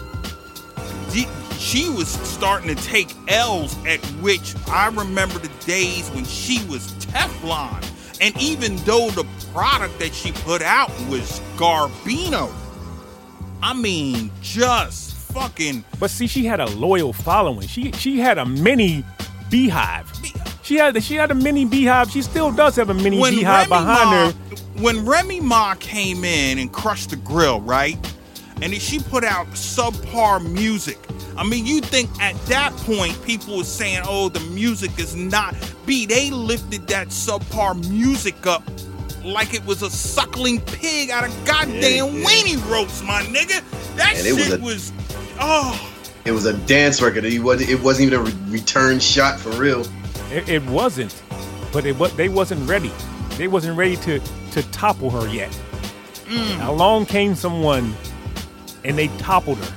E: she was starting to take L's at which I remember the days when she was Teflon. And even though the product that she put out was Garbino, I mean, just fucking.
F: But see, she had a loyal following. She had a mini beehive. She had a mini beehive. She still does have a mini beehive behind her.
E: When Remy Ma came in and crushed the grill, right? And then she put out subpar music. I mean, you think at that point people were saying, oh, the music is not B. They lifted that subpar music up like it was a suckling pig out of goddamn weenie ropes, my nigga. That
G: And
E: shit was
G: It was a dance record. It wasn't even a return shot for real.
F: It wasn't, but they wasn't ready. They wasn't ready to topple her yet. Along came someone, and they toppled her.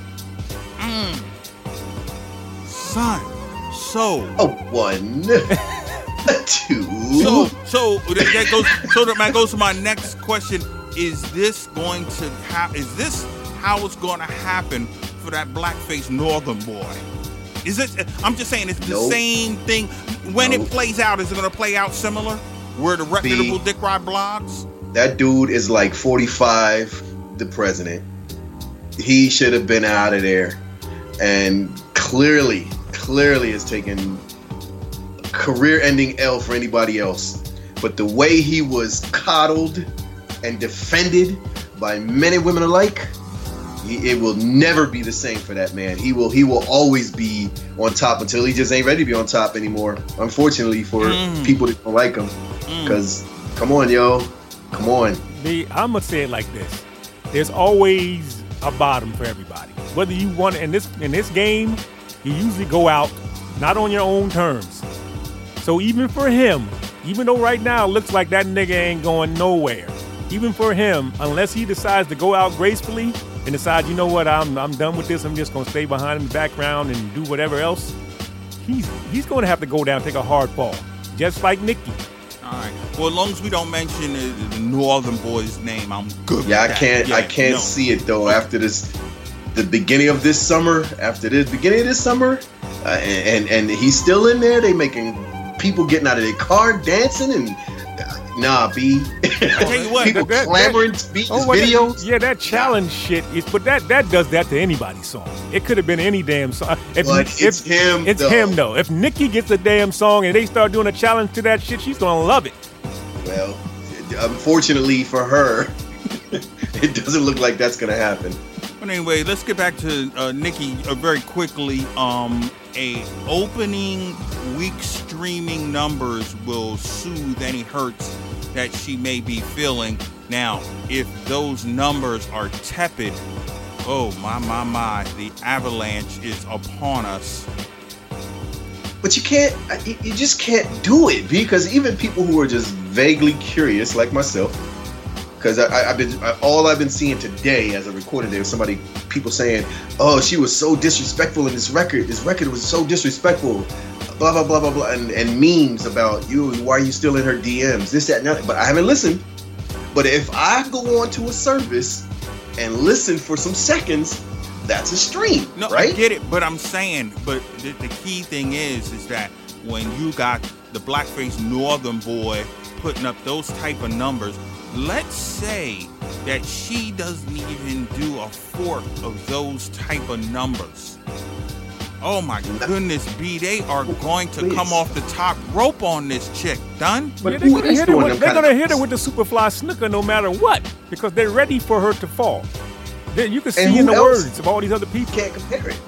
E: son. So
G: one, two.
E: So that goes to my next question. Is this going to is this how it's going to happen for that blackface northern boy? Is it? I'm just saying, it's the same thing. When it plays out, is it going to play out similar? Where the reputable Dick Rod blogs?
G: That dude is like 45, the president. He should have been out of there. And clearly is taking a career-ending L for anybody else. But the way he was coddled and defended by men and women alike, it will never be the same for that man. He will always be on top until he just ain't ready to be on top anymore. Unfortunately for people that don't like him. Because, come on, yo. Come on.
F: I'm going to say it like this. There's always a bottom for everybody. Whether you want in this game, you usually go out not on your own terms. So even for him, even though right now it looks like that nigga ain't going nowhere, even for him, unless he decides to go out gracefully and decide, you know what, I'm done with this, I'm just going to stay behind in the background and do whatever else, he's going to have to go down and take a hard fall, just like Nicki.
E: All right. Well, as long as we don't mention the Northern boy's name, I'm good with
G: that.
E: I
G: can't see it, though, after the beginning of this summer, and he's still in there. They making people getting out of their car, dancing, and nah, B.
E: I tell you what,
G: people clamoring to beat his videos.
F: That challenge shit but that does that to anybody's song. It could have been any damn song.
G: It's him.
F: It's him though. If Nicki gets a damn song and they start doing a challenge to that shit, she's gonna love it.
G: Well, unfortunately for her, it doesn't look like that's gonna happen.
E: But anyway, let's get back to Nicki very quickly. A opening week streaming numbers will soothe any hurts that she may be feeling. Now, if those numbers are tepid, oh my, the avalanche is upon us.
G: But you just can't do it, because even people who are just vaguely curious, like myself, because I've been seeing today as I recorded, there was people saying, oh, she was so disrespectful in this record. This record was so disrespectful. Blah, blah, blah, blah, blah. And memes about you, why are you still in her DMs? This, that, and that. But I haven't listened. But if I go on to a service and listen for some seconds, that's a stream,
E: no,
G: right?
E: I get it, but I'm saying, but the key thing is that when you got the blackface northern boy putting up those type of numbers, let's say that she doesn't even do a fourth of those type of numbers. Oh my goodness, B, they are going to come off the top rope on this chick. Done?
F: But they're going to hit her with the Superfly snooker no matter what, because they're ready for her to fall. You can see in the words of all these other people.
G: Can't compare it.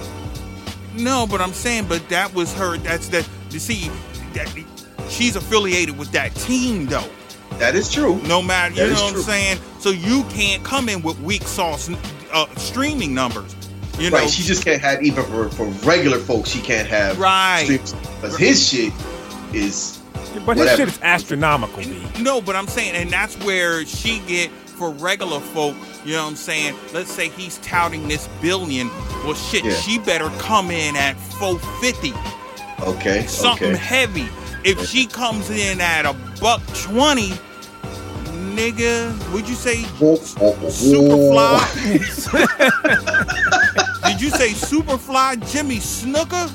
E: No, but I'm saying, but that was her. You see, she's affiliated with that team, though.
G: That is true.
E: No matter, you know what I'm saying? So you can't come in with weak sauce streaming numbers. You know?
G: Right, she just can't have, even for regular folks, she can't have streams. Because his shit is
F: But his shit is astronomical, B.
E: No, but I'm saying, and that's where she get, for regular folk, you know what I'm saying? Let's say he's touting this billion. Well, shit, she better come in at 450.
G: Okay.
E: Something heavy. If she comes in at $120, nigga, would you say Superfly? Did you say Superfly Jimmy Snooker?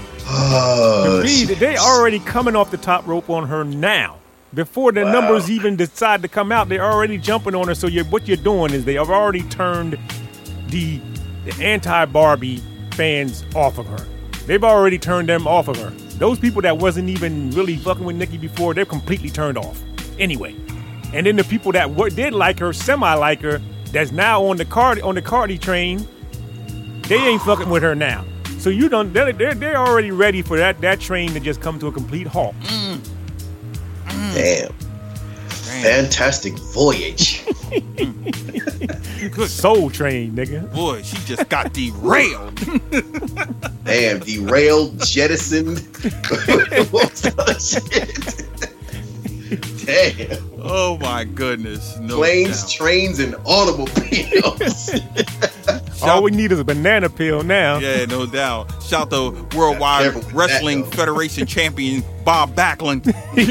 F: They already coming off the top rope on her now. Before the numbers even decide to come out, they're already jumping on her. So what you're doing is they have already turned the anti-Barbie fans off of her. They've already turned them off of her. Those people that wasn't even really fucking with Nicki before, they're completely turned off. Anyway. And then the people that did like her, semi-like her, that's now on the Cardi train, they ain't fucking with her now. So they're already ready for that train to just come to a complete halt.
G: Damn. Fantastic Voyage.
E: Good.
F: Soul Train, nigga.
E: Boy, she just got derailed.
G: Damn, derailed, jettisoned. What was the other shit? Damn.
E: Oh my goodness. No
G: Planes,
E: doubt.
G: trains, and automobiles.
F: All we need is a banana peel now.
E: Yeah, no doubt. Shout to Worldwide
G: Never with
E: Wrestling
G: that, though.
E: Federation champion Bob Backlund.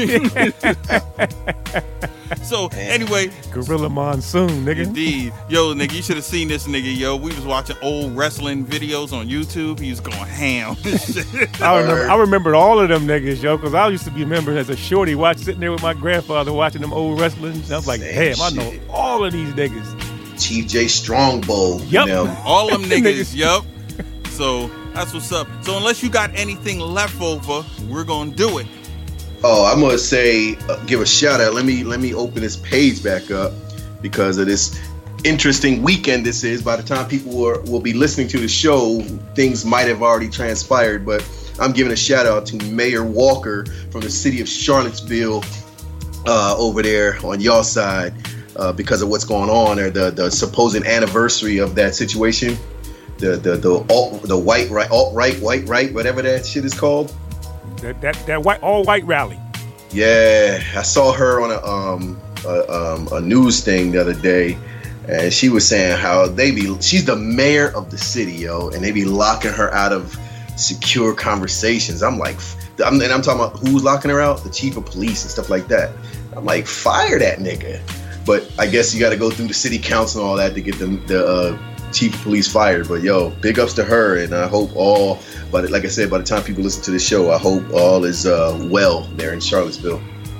E: So anyway,
F: Gorilla Monsoon, nigga.
E: indeed, yo, nigga, you should have seen this nigga, yo. We was watching old wrestling videos on YouTube. He was going ham.
F: I remembered all of them niggas, yo, because I used to be a member as a shorty, sitting there with my grandfather watching them old wrestling. I was like,
G: Same
F: damn, I know
G: shit.
F: all of these niggas.
G: Chief J Strongbow.
F: Yep.
G: You know.
E: All them niggas, yup. So that's what's up. So unless you got anything left over, we're gonna do it.
G: Oh, I'm gonna say, give a shout out. Let me open this page back up because of this interesting weekend this is. By the time people will be listening to the show, things might have already transpired. But I'm giving a shout out to Mayor Walker from the city of Charlottesville over there on y'all side because of what's going on there. The supposed anniversary of that situation. The alt-right, white right, whatever that shit is called.
F: That white all white rally.
G: Yeah, I saw her on a news thing the other day, and she was saying how she's the mayor of the city, yo, and they be locking her out of secure conversations. I'm like, I'm talking about who's locking her out? The chief of police and stuff like that. I'm like, fire that nigga. But I guess you got to go through the city council and all that to get the chief of police fired. But yo, big ups to her, and I hope all. But like I said, by the time people listen to this show, I hope all is well there in Charlottesville.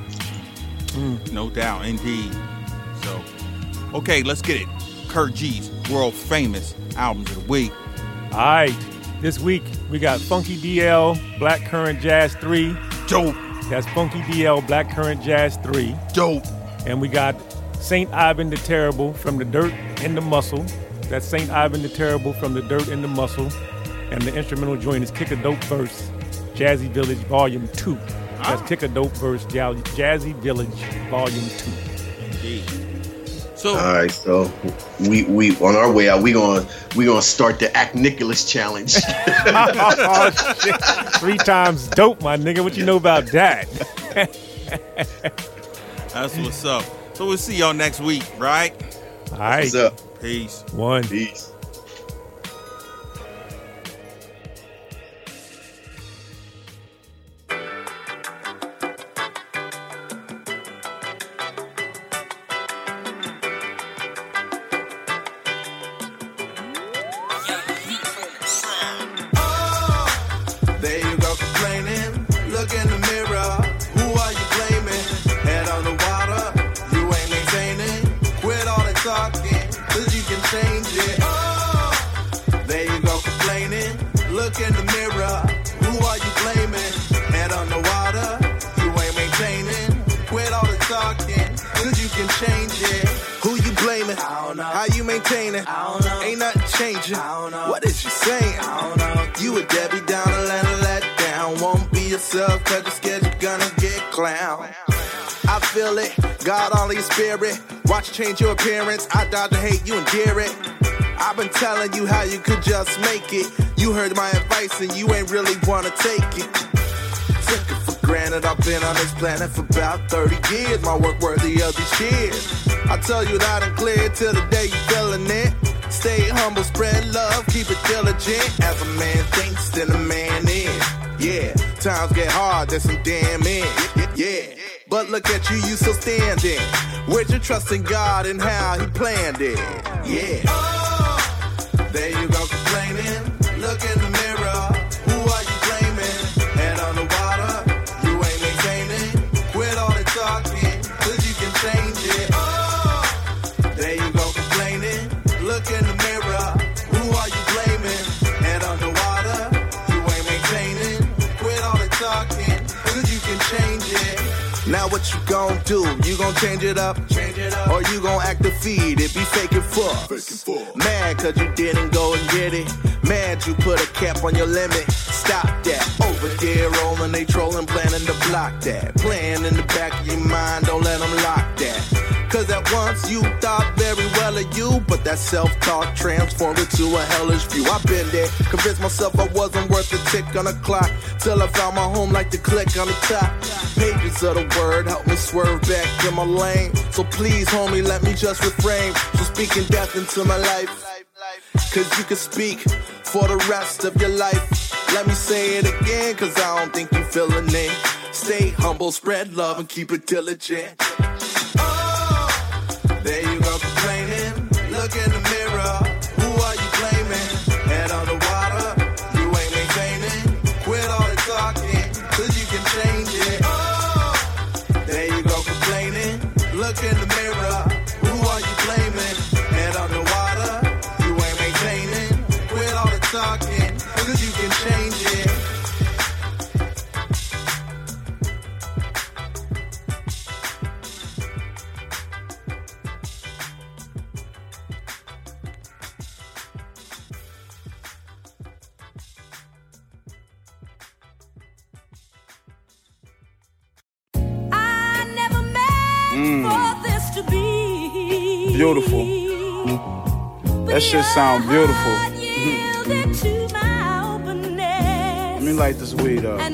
E: No doubt, indeed. So, okay, let's get it. Kurt G's world famous albums of the week.
F: All right, this week we got Funky DL, Black Current Jazz 3.
E: Dope,
F: That's Funky DL, Black Current Jazz 3.
E: dope.
F: And we got St. Ivan the Terrible from the Dirt and the Muscle. That's St. Ivan the Terrible from the Dirt and the Muscle. And the instrumental joint is Kick a Dope Verse, Jazzy Village Volume 2. That's Kick a Dope Verse, Jazzy Village Volume 2.
E: Indeed. So,
G: All right, so we on our way out. We gonna start the Act Nicholas challenge.
F: Oh, shit. 3 times dope, my nigga. What you know about that?
E: that's what's up. So we'll see y'all next week, right?
F: All right.
G: What's up?
E: Peace.
F: 1.
G: Peace.
H: There you go complaining, look in the mirror, who are you blaming? Head on the water, you ain't maintaining, quit all that talking, cause you can change it. There you go complaining, look in the mirror, who are you blaming? Head on the water, you ain't maintaining, quit all the talking, cause you can change it. Who you blaming? I don't know. How you maintaining? I don't know. Ain't nothing changing. I don't know. What is you saying? I don't know. You a Debbie Downer, let down. Won't be yourself, cause you're scared you're gonna get clown. I feel it, God all in your spirit. Watch you change your appearance. I dodge the hate, you endear it. I've been telling you how you could just make it. You heard my advice and you ain't really wanna take it. Took it for granted, I've been on this planet for about 30 years. My work worthy of these years. I tell you loud and clear till the day you feeling it. Stay humble, spread love, keep it diligent. As a man thinks, then a man is. Yeah, times get hard, there's some damn in. Yeah, but look at you, you still standing. Where'd you trust in God and how he planned it? Yeah. There you go complaining, look in the mirror. Who are you blaming? Head on the water, you ain't maintaining. Quit all the talking, cause you can change it. There you go complaining, look in the mirror. Who are you blaming? Head on the water, you ain't maintaining. Quit all the talking, cause you can change it. Now what you gon' do? You gon' change it up? Or you gon' act defeated, be faking fuss? Mad cause you didn't go and get it. Mad you put a cap on your limit. stop that. Over there rolling, they trolling, planning to block that. Playing in the back of your mind, don't let them lock that. Cause at once you thought very well of you, but that self-talk transformed into a hellish view. I've been there, convinced myself I wasn't worth a tick on the clock, till I found my home like the click on the top. Pages of the word help me swerve back in my lane. So please, homie, let me just refrain from speaking death into my life. Cause you can speak for the rest of your life. Let me say it again, cause I don't think you feeling it. Stay humble, spread love, and keep it diligent. There you go complaining, look in the mirror, who are you blaming? Head on the water, you ain't maintaining, quit all the talking, cause you can change it. There you go complaining, look in the mirror, who are you blaming? Head on the water, you ain't maintaining, quit all the talking, cause you can change it.
I: Beautiful. That shit sound beautiful. Let me light this weed up.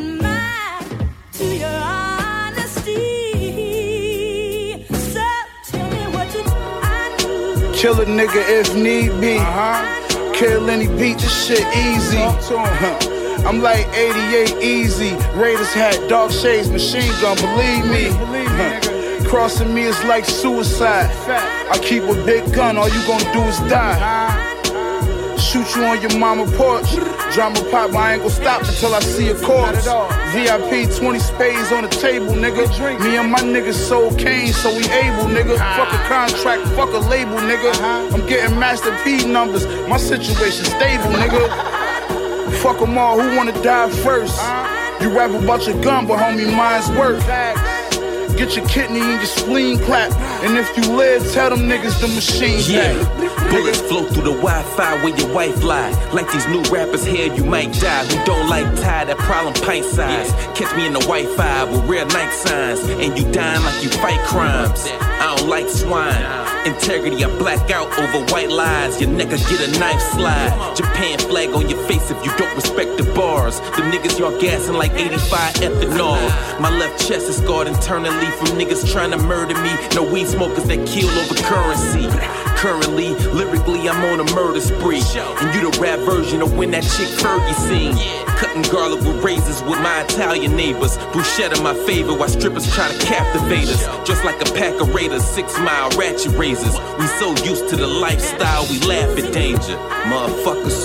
I: Kill a nigga if need be. Kill any beat, this shit easy. I'm like 88 easy. Raiders hat, dark shades, machine gun, believe me. Crossing me is like suicide. I keep a big gun, all you gonna do is die. Shoot you on your mama porch. Drama pop, I ain't gonna stop until I see a corpse. VIP 20 spades on the table, nigga. Me and my niggas sold cane, so we able, nigga. Fuck a contract, fuck a label, nigga. I'm getting Master P numbers, my situation stable, nigga. Fuck them all, who wanna die first? You rap about your gun, but homie, mine's worth. Get your kidney and your spleen clap. And if you live, tell them niggas the machine back.
J: Bullets flow through the Wi-Fi where your wife lie. Like these new rappers here, you might die. Who don't like tie, that problem pint size. Catch me in the Wi-Fi with rare night signs. And you dying like you fight crimes. I don't like swine. Integrity, I black out over white lies. Your neck will get a knife slide. Japan flag on your face if you don't respect the bars. The niggas y'all gassing like 85 ethanol. My left chest is scarred internally from niggas trying to murder me. No weed smokers that kill over currency. Currently, lyrically, I'm on a murder spree. And you the rap version of when that chick Fergie sing. Cutting garlic with razors with my Italian neighbors. Bruschetta my favor while strippers try to captivate us. Just like a pack of Raiders, 6 Mile ratchet razors. We so used to the lifestyle, we laugh at danger. Motherfuckers.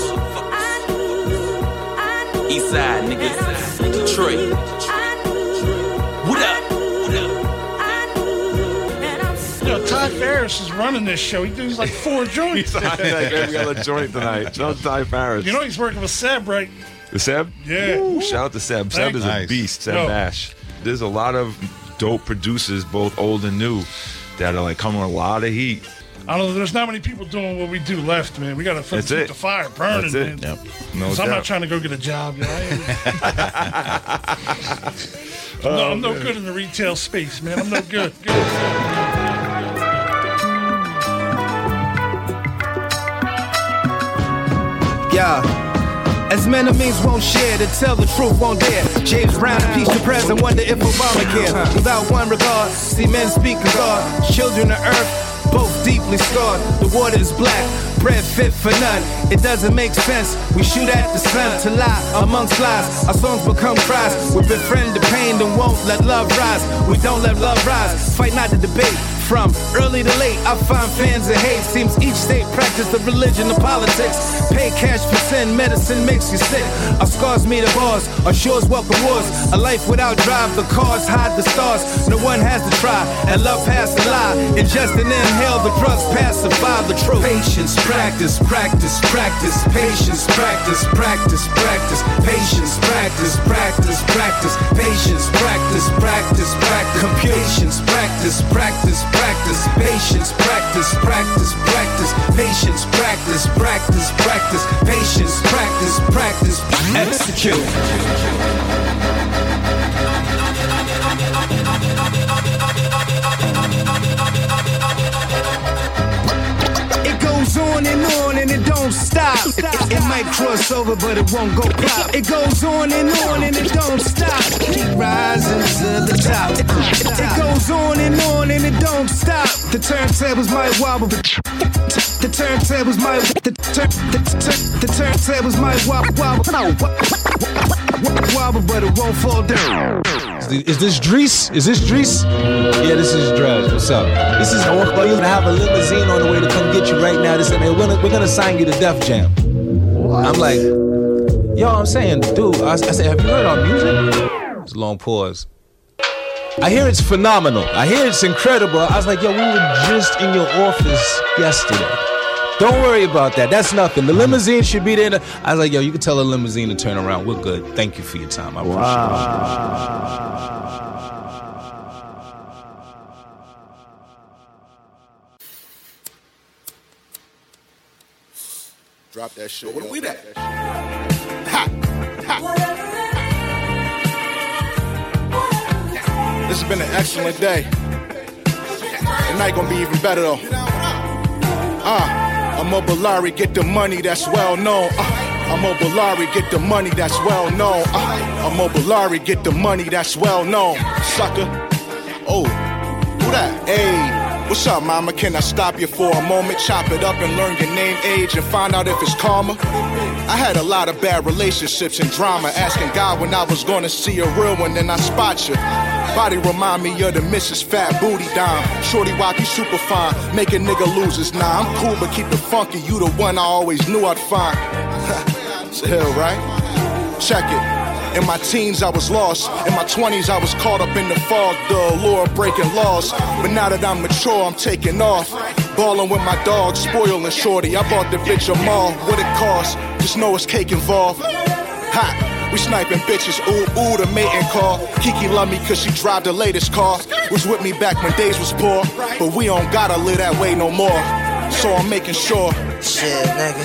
J: Eastside, niggas. Detroit. What up?
D: Ty Farris is running this show. He does like 4 joints.
K: He's on like every other joint tonight. No Ty Farris.
D: You know he's working with Seb, right?
K: The Seb?
D: Yeah.
K: Ooh, shout out to Seb. Seb is a beast. Seb Bash. There's a lot of dope producers, both old and new, that are like coming with a lot of heat.
D: I don't know. There's not many people doing what we do left, man. We got to keep the fire burning.
K: That's it.
D: Man.
K: Yep.
D: Because I'm not trying to go get a job. You know? I'm no good in the retail space, man. I'm no good.
L: Yeah. As men of means won't share, to tell the truth won't dare. James Brown impeached the president, wonder if Obamacare. Without one regard, see men speak of God. Children of earth, both deeply scarred. The water is black, bread fit for none. It doesn't make sense, we shoot at the sun to lie amongst lies. Our songs become cries, we befriend the pain and won't let love rise. We don't let love rise, fight not to debate. From early to late, I find fans and hate. Seems each state practice the religion of politics. Pay cash for sin, medicine makes you sick. Our scars meet the bars, our shores welcome wars. A life without drive, the cars hide the stars. No one has to try, and love has to lie. Ingest and inhale, the drugs pacify the truth. Patience, practice, practice, practice. Patience, practice, practice, practice. Patience, practice, practice, practice. Patience, practice, practice, practice. Patience, practice, practice, practice. Patience, practice, practice, practice. Patience, practice, practice, practice. Patience, practice, practice. execute. It goes on and it don't stop. It might cross over, but it won't go pop. It goes on and it don't stop. Keep rising to the top. It goes on and it don't stop. The turntables might wobble. The turntables might wobble, but it won't fall down.
M: Is this Drees? Is this Drees? Yeah, this is Dres. What's up? This is we're gonna have a limousine on the way to come get you right now. They said, man, we're gonna sign you to Def Jam. What? I'm like, yo, I'm saying, dude. I said, have you heard our music? It's a long pause. I hear it's phenomenal. I hear it's incredible. I was like, yo, we were just in your office yesterday. Don't worry about that. That's nothing. The limousine should be there. I was like, yo, you can tell the limousine to turn around. We're good. Thank you for your time. I appreciate it.
N: Drop that shit.
O: What are we at?
N: Ha! This has been an excellent day. Tonight gonna be even better though. I'm a Bellari, get the money that's well known. I'm a Bellari, get the money that's well known. I'm a Bellari, get the money that's well known. Sucker. Oh, who that? Hey, what's up, mama? Can I stop you for a moment? Chop it up and learn your name, age, and find out if it's karma. I had a lot of bad relationships and drama. Asking God when I was gonna see a real one, then I spot you. Body remind me of the Mrs. Fat Booty Dime. Shorty Wacky super fine, make a nigga lose his nah. I'm cool, but keep it funky. You the one I always knew I'd find. It's a hill, right? Check it. In my teens, I was lost. In my 20s, I was caught up in the fog, the allure of breaking laws. But now that I'm mature, I'm taking off. Ballin' with my dog, spoiling shorty. I bought the bitch a mall. What it cost? Just know it's cake involved. Hot. We sniping bitches, ooh, the mating call. Kiki love me cause she drive the latest car. Was with me back when days was poor. But we don't gotta live that way no more. So I'm making sure.
P: Shit, nigga.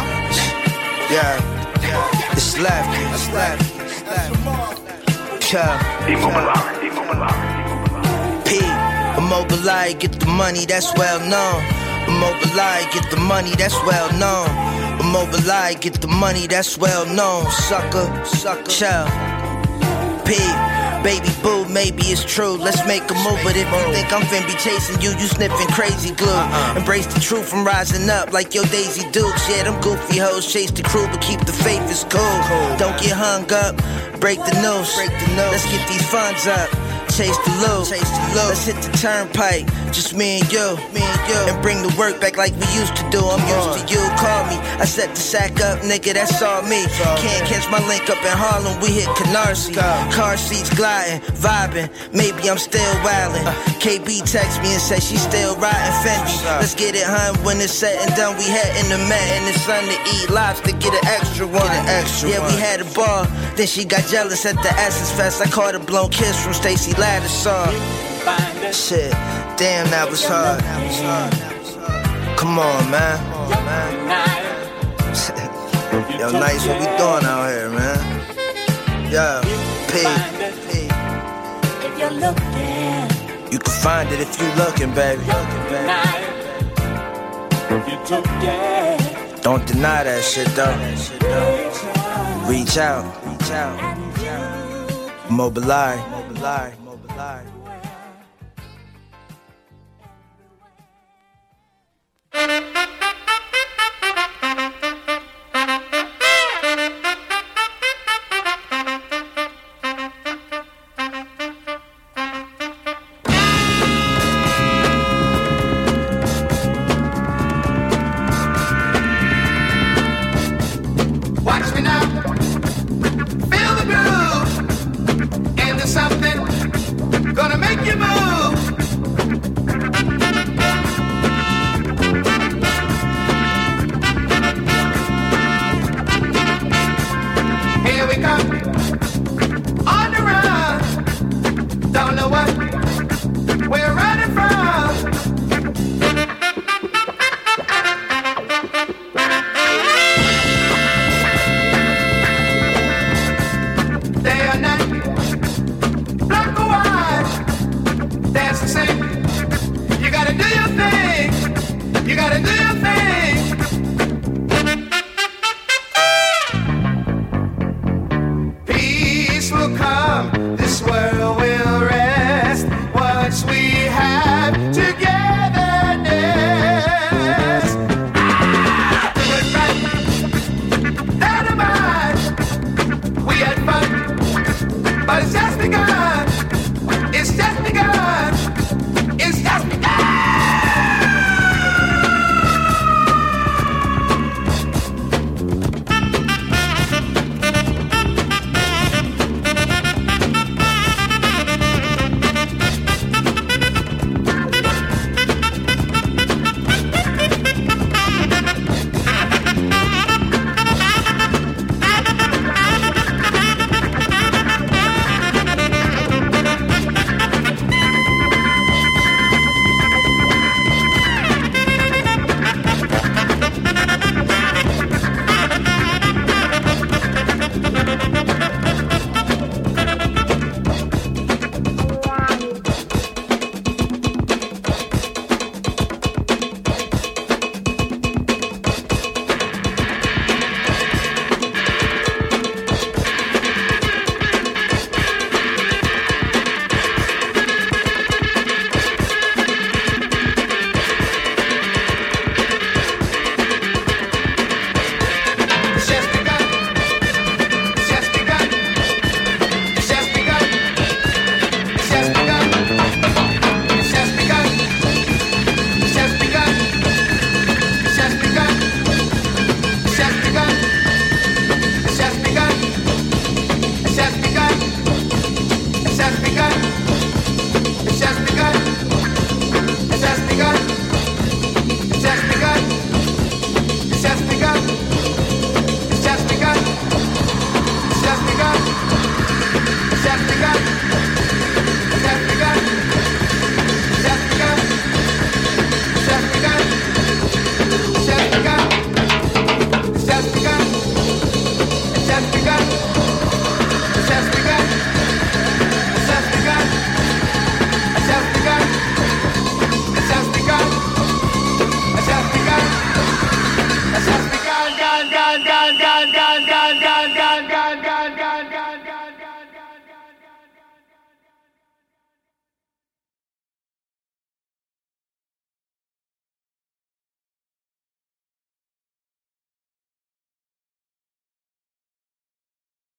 P: Yeah. It's left. Immobilize, get the money, that's well known. Immobilize, get the money, that's well known. Immobilize, get the money, that's well known. Sucker, chill. P, baby boo, maybe it's true. Let's make a move, but if you think I'm finna be chasing you, you sniffing crazy glue. Embrace the truth from rising up like your Daisy Dukes. Yeah, them goofy hoes chase the crew, but keep the faith, it's cool. Don't get hung up, break the news. Let's get these funds up. Chase the loot. Let's hit the turnpike, just me and you. And bring the work back like we used to do. I'm used to you, call me. I set the sack up, nigga, that's all me. Can't catch my link up in Harlem, we hit Canarsie. Car seats gliding, vibing, maybe I'm still wildin'. KB text me and say she still riding Fendi. Let's get it, hun, when it's said and done, we headin' to Met. And it's sun to eat lobster, get an extra one. Yeah, we had a ball, then she got jealous at the Essence Fest. I caught a blown kiss from Stacey Ladishaw. Shit, damn, that was hard. Come on, man. Yo, nice, what we doing out here, man? Yo, P. You can find it if you looking, baby. Don't deny that shit, though. Reach out. Mobilize.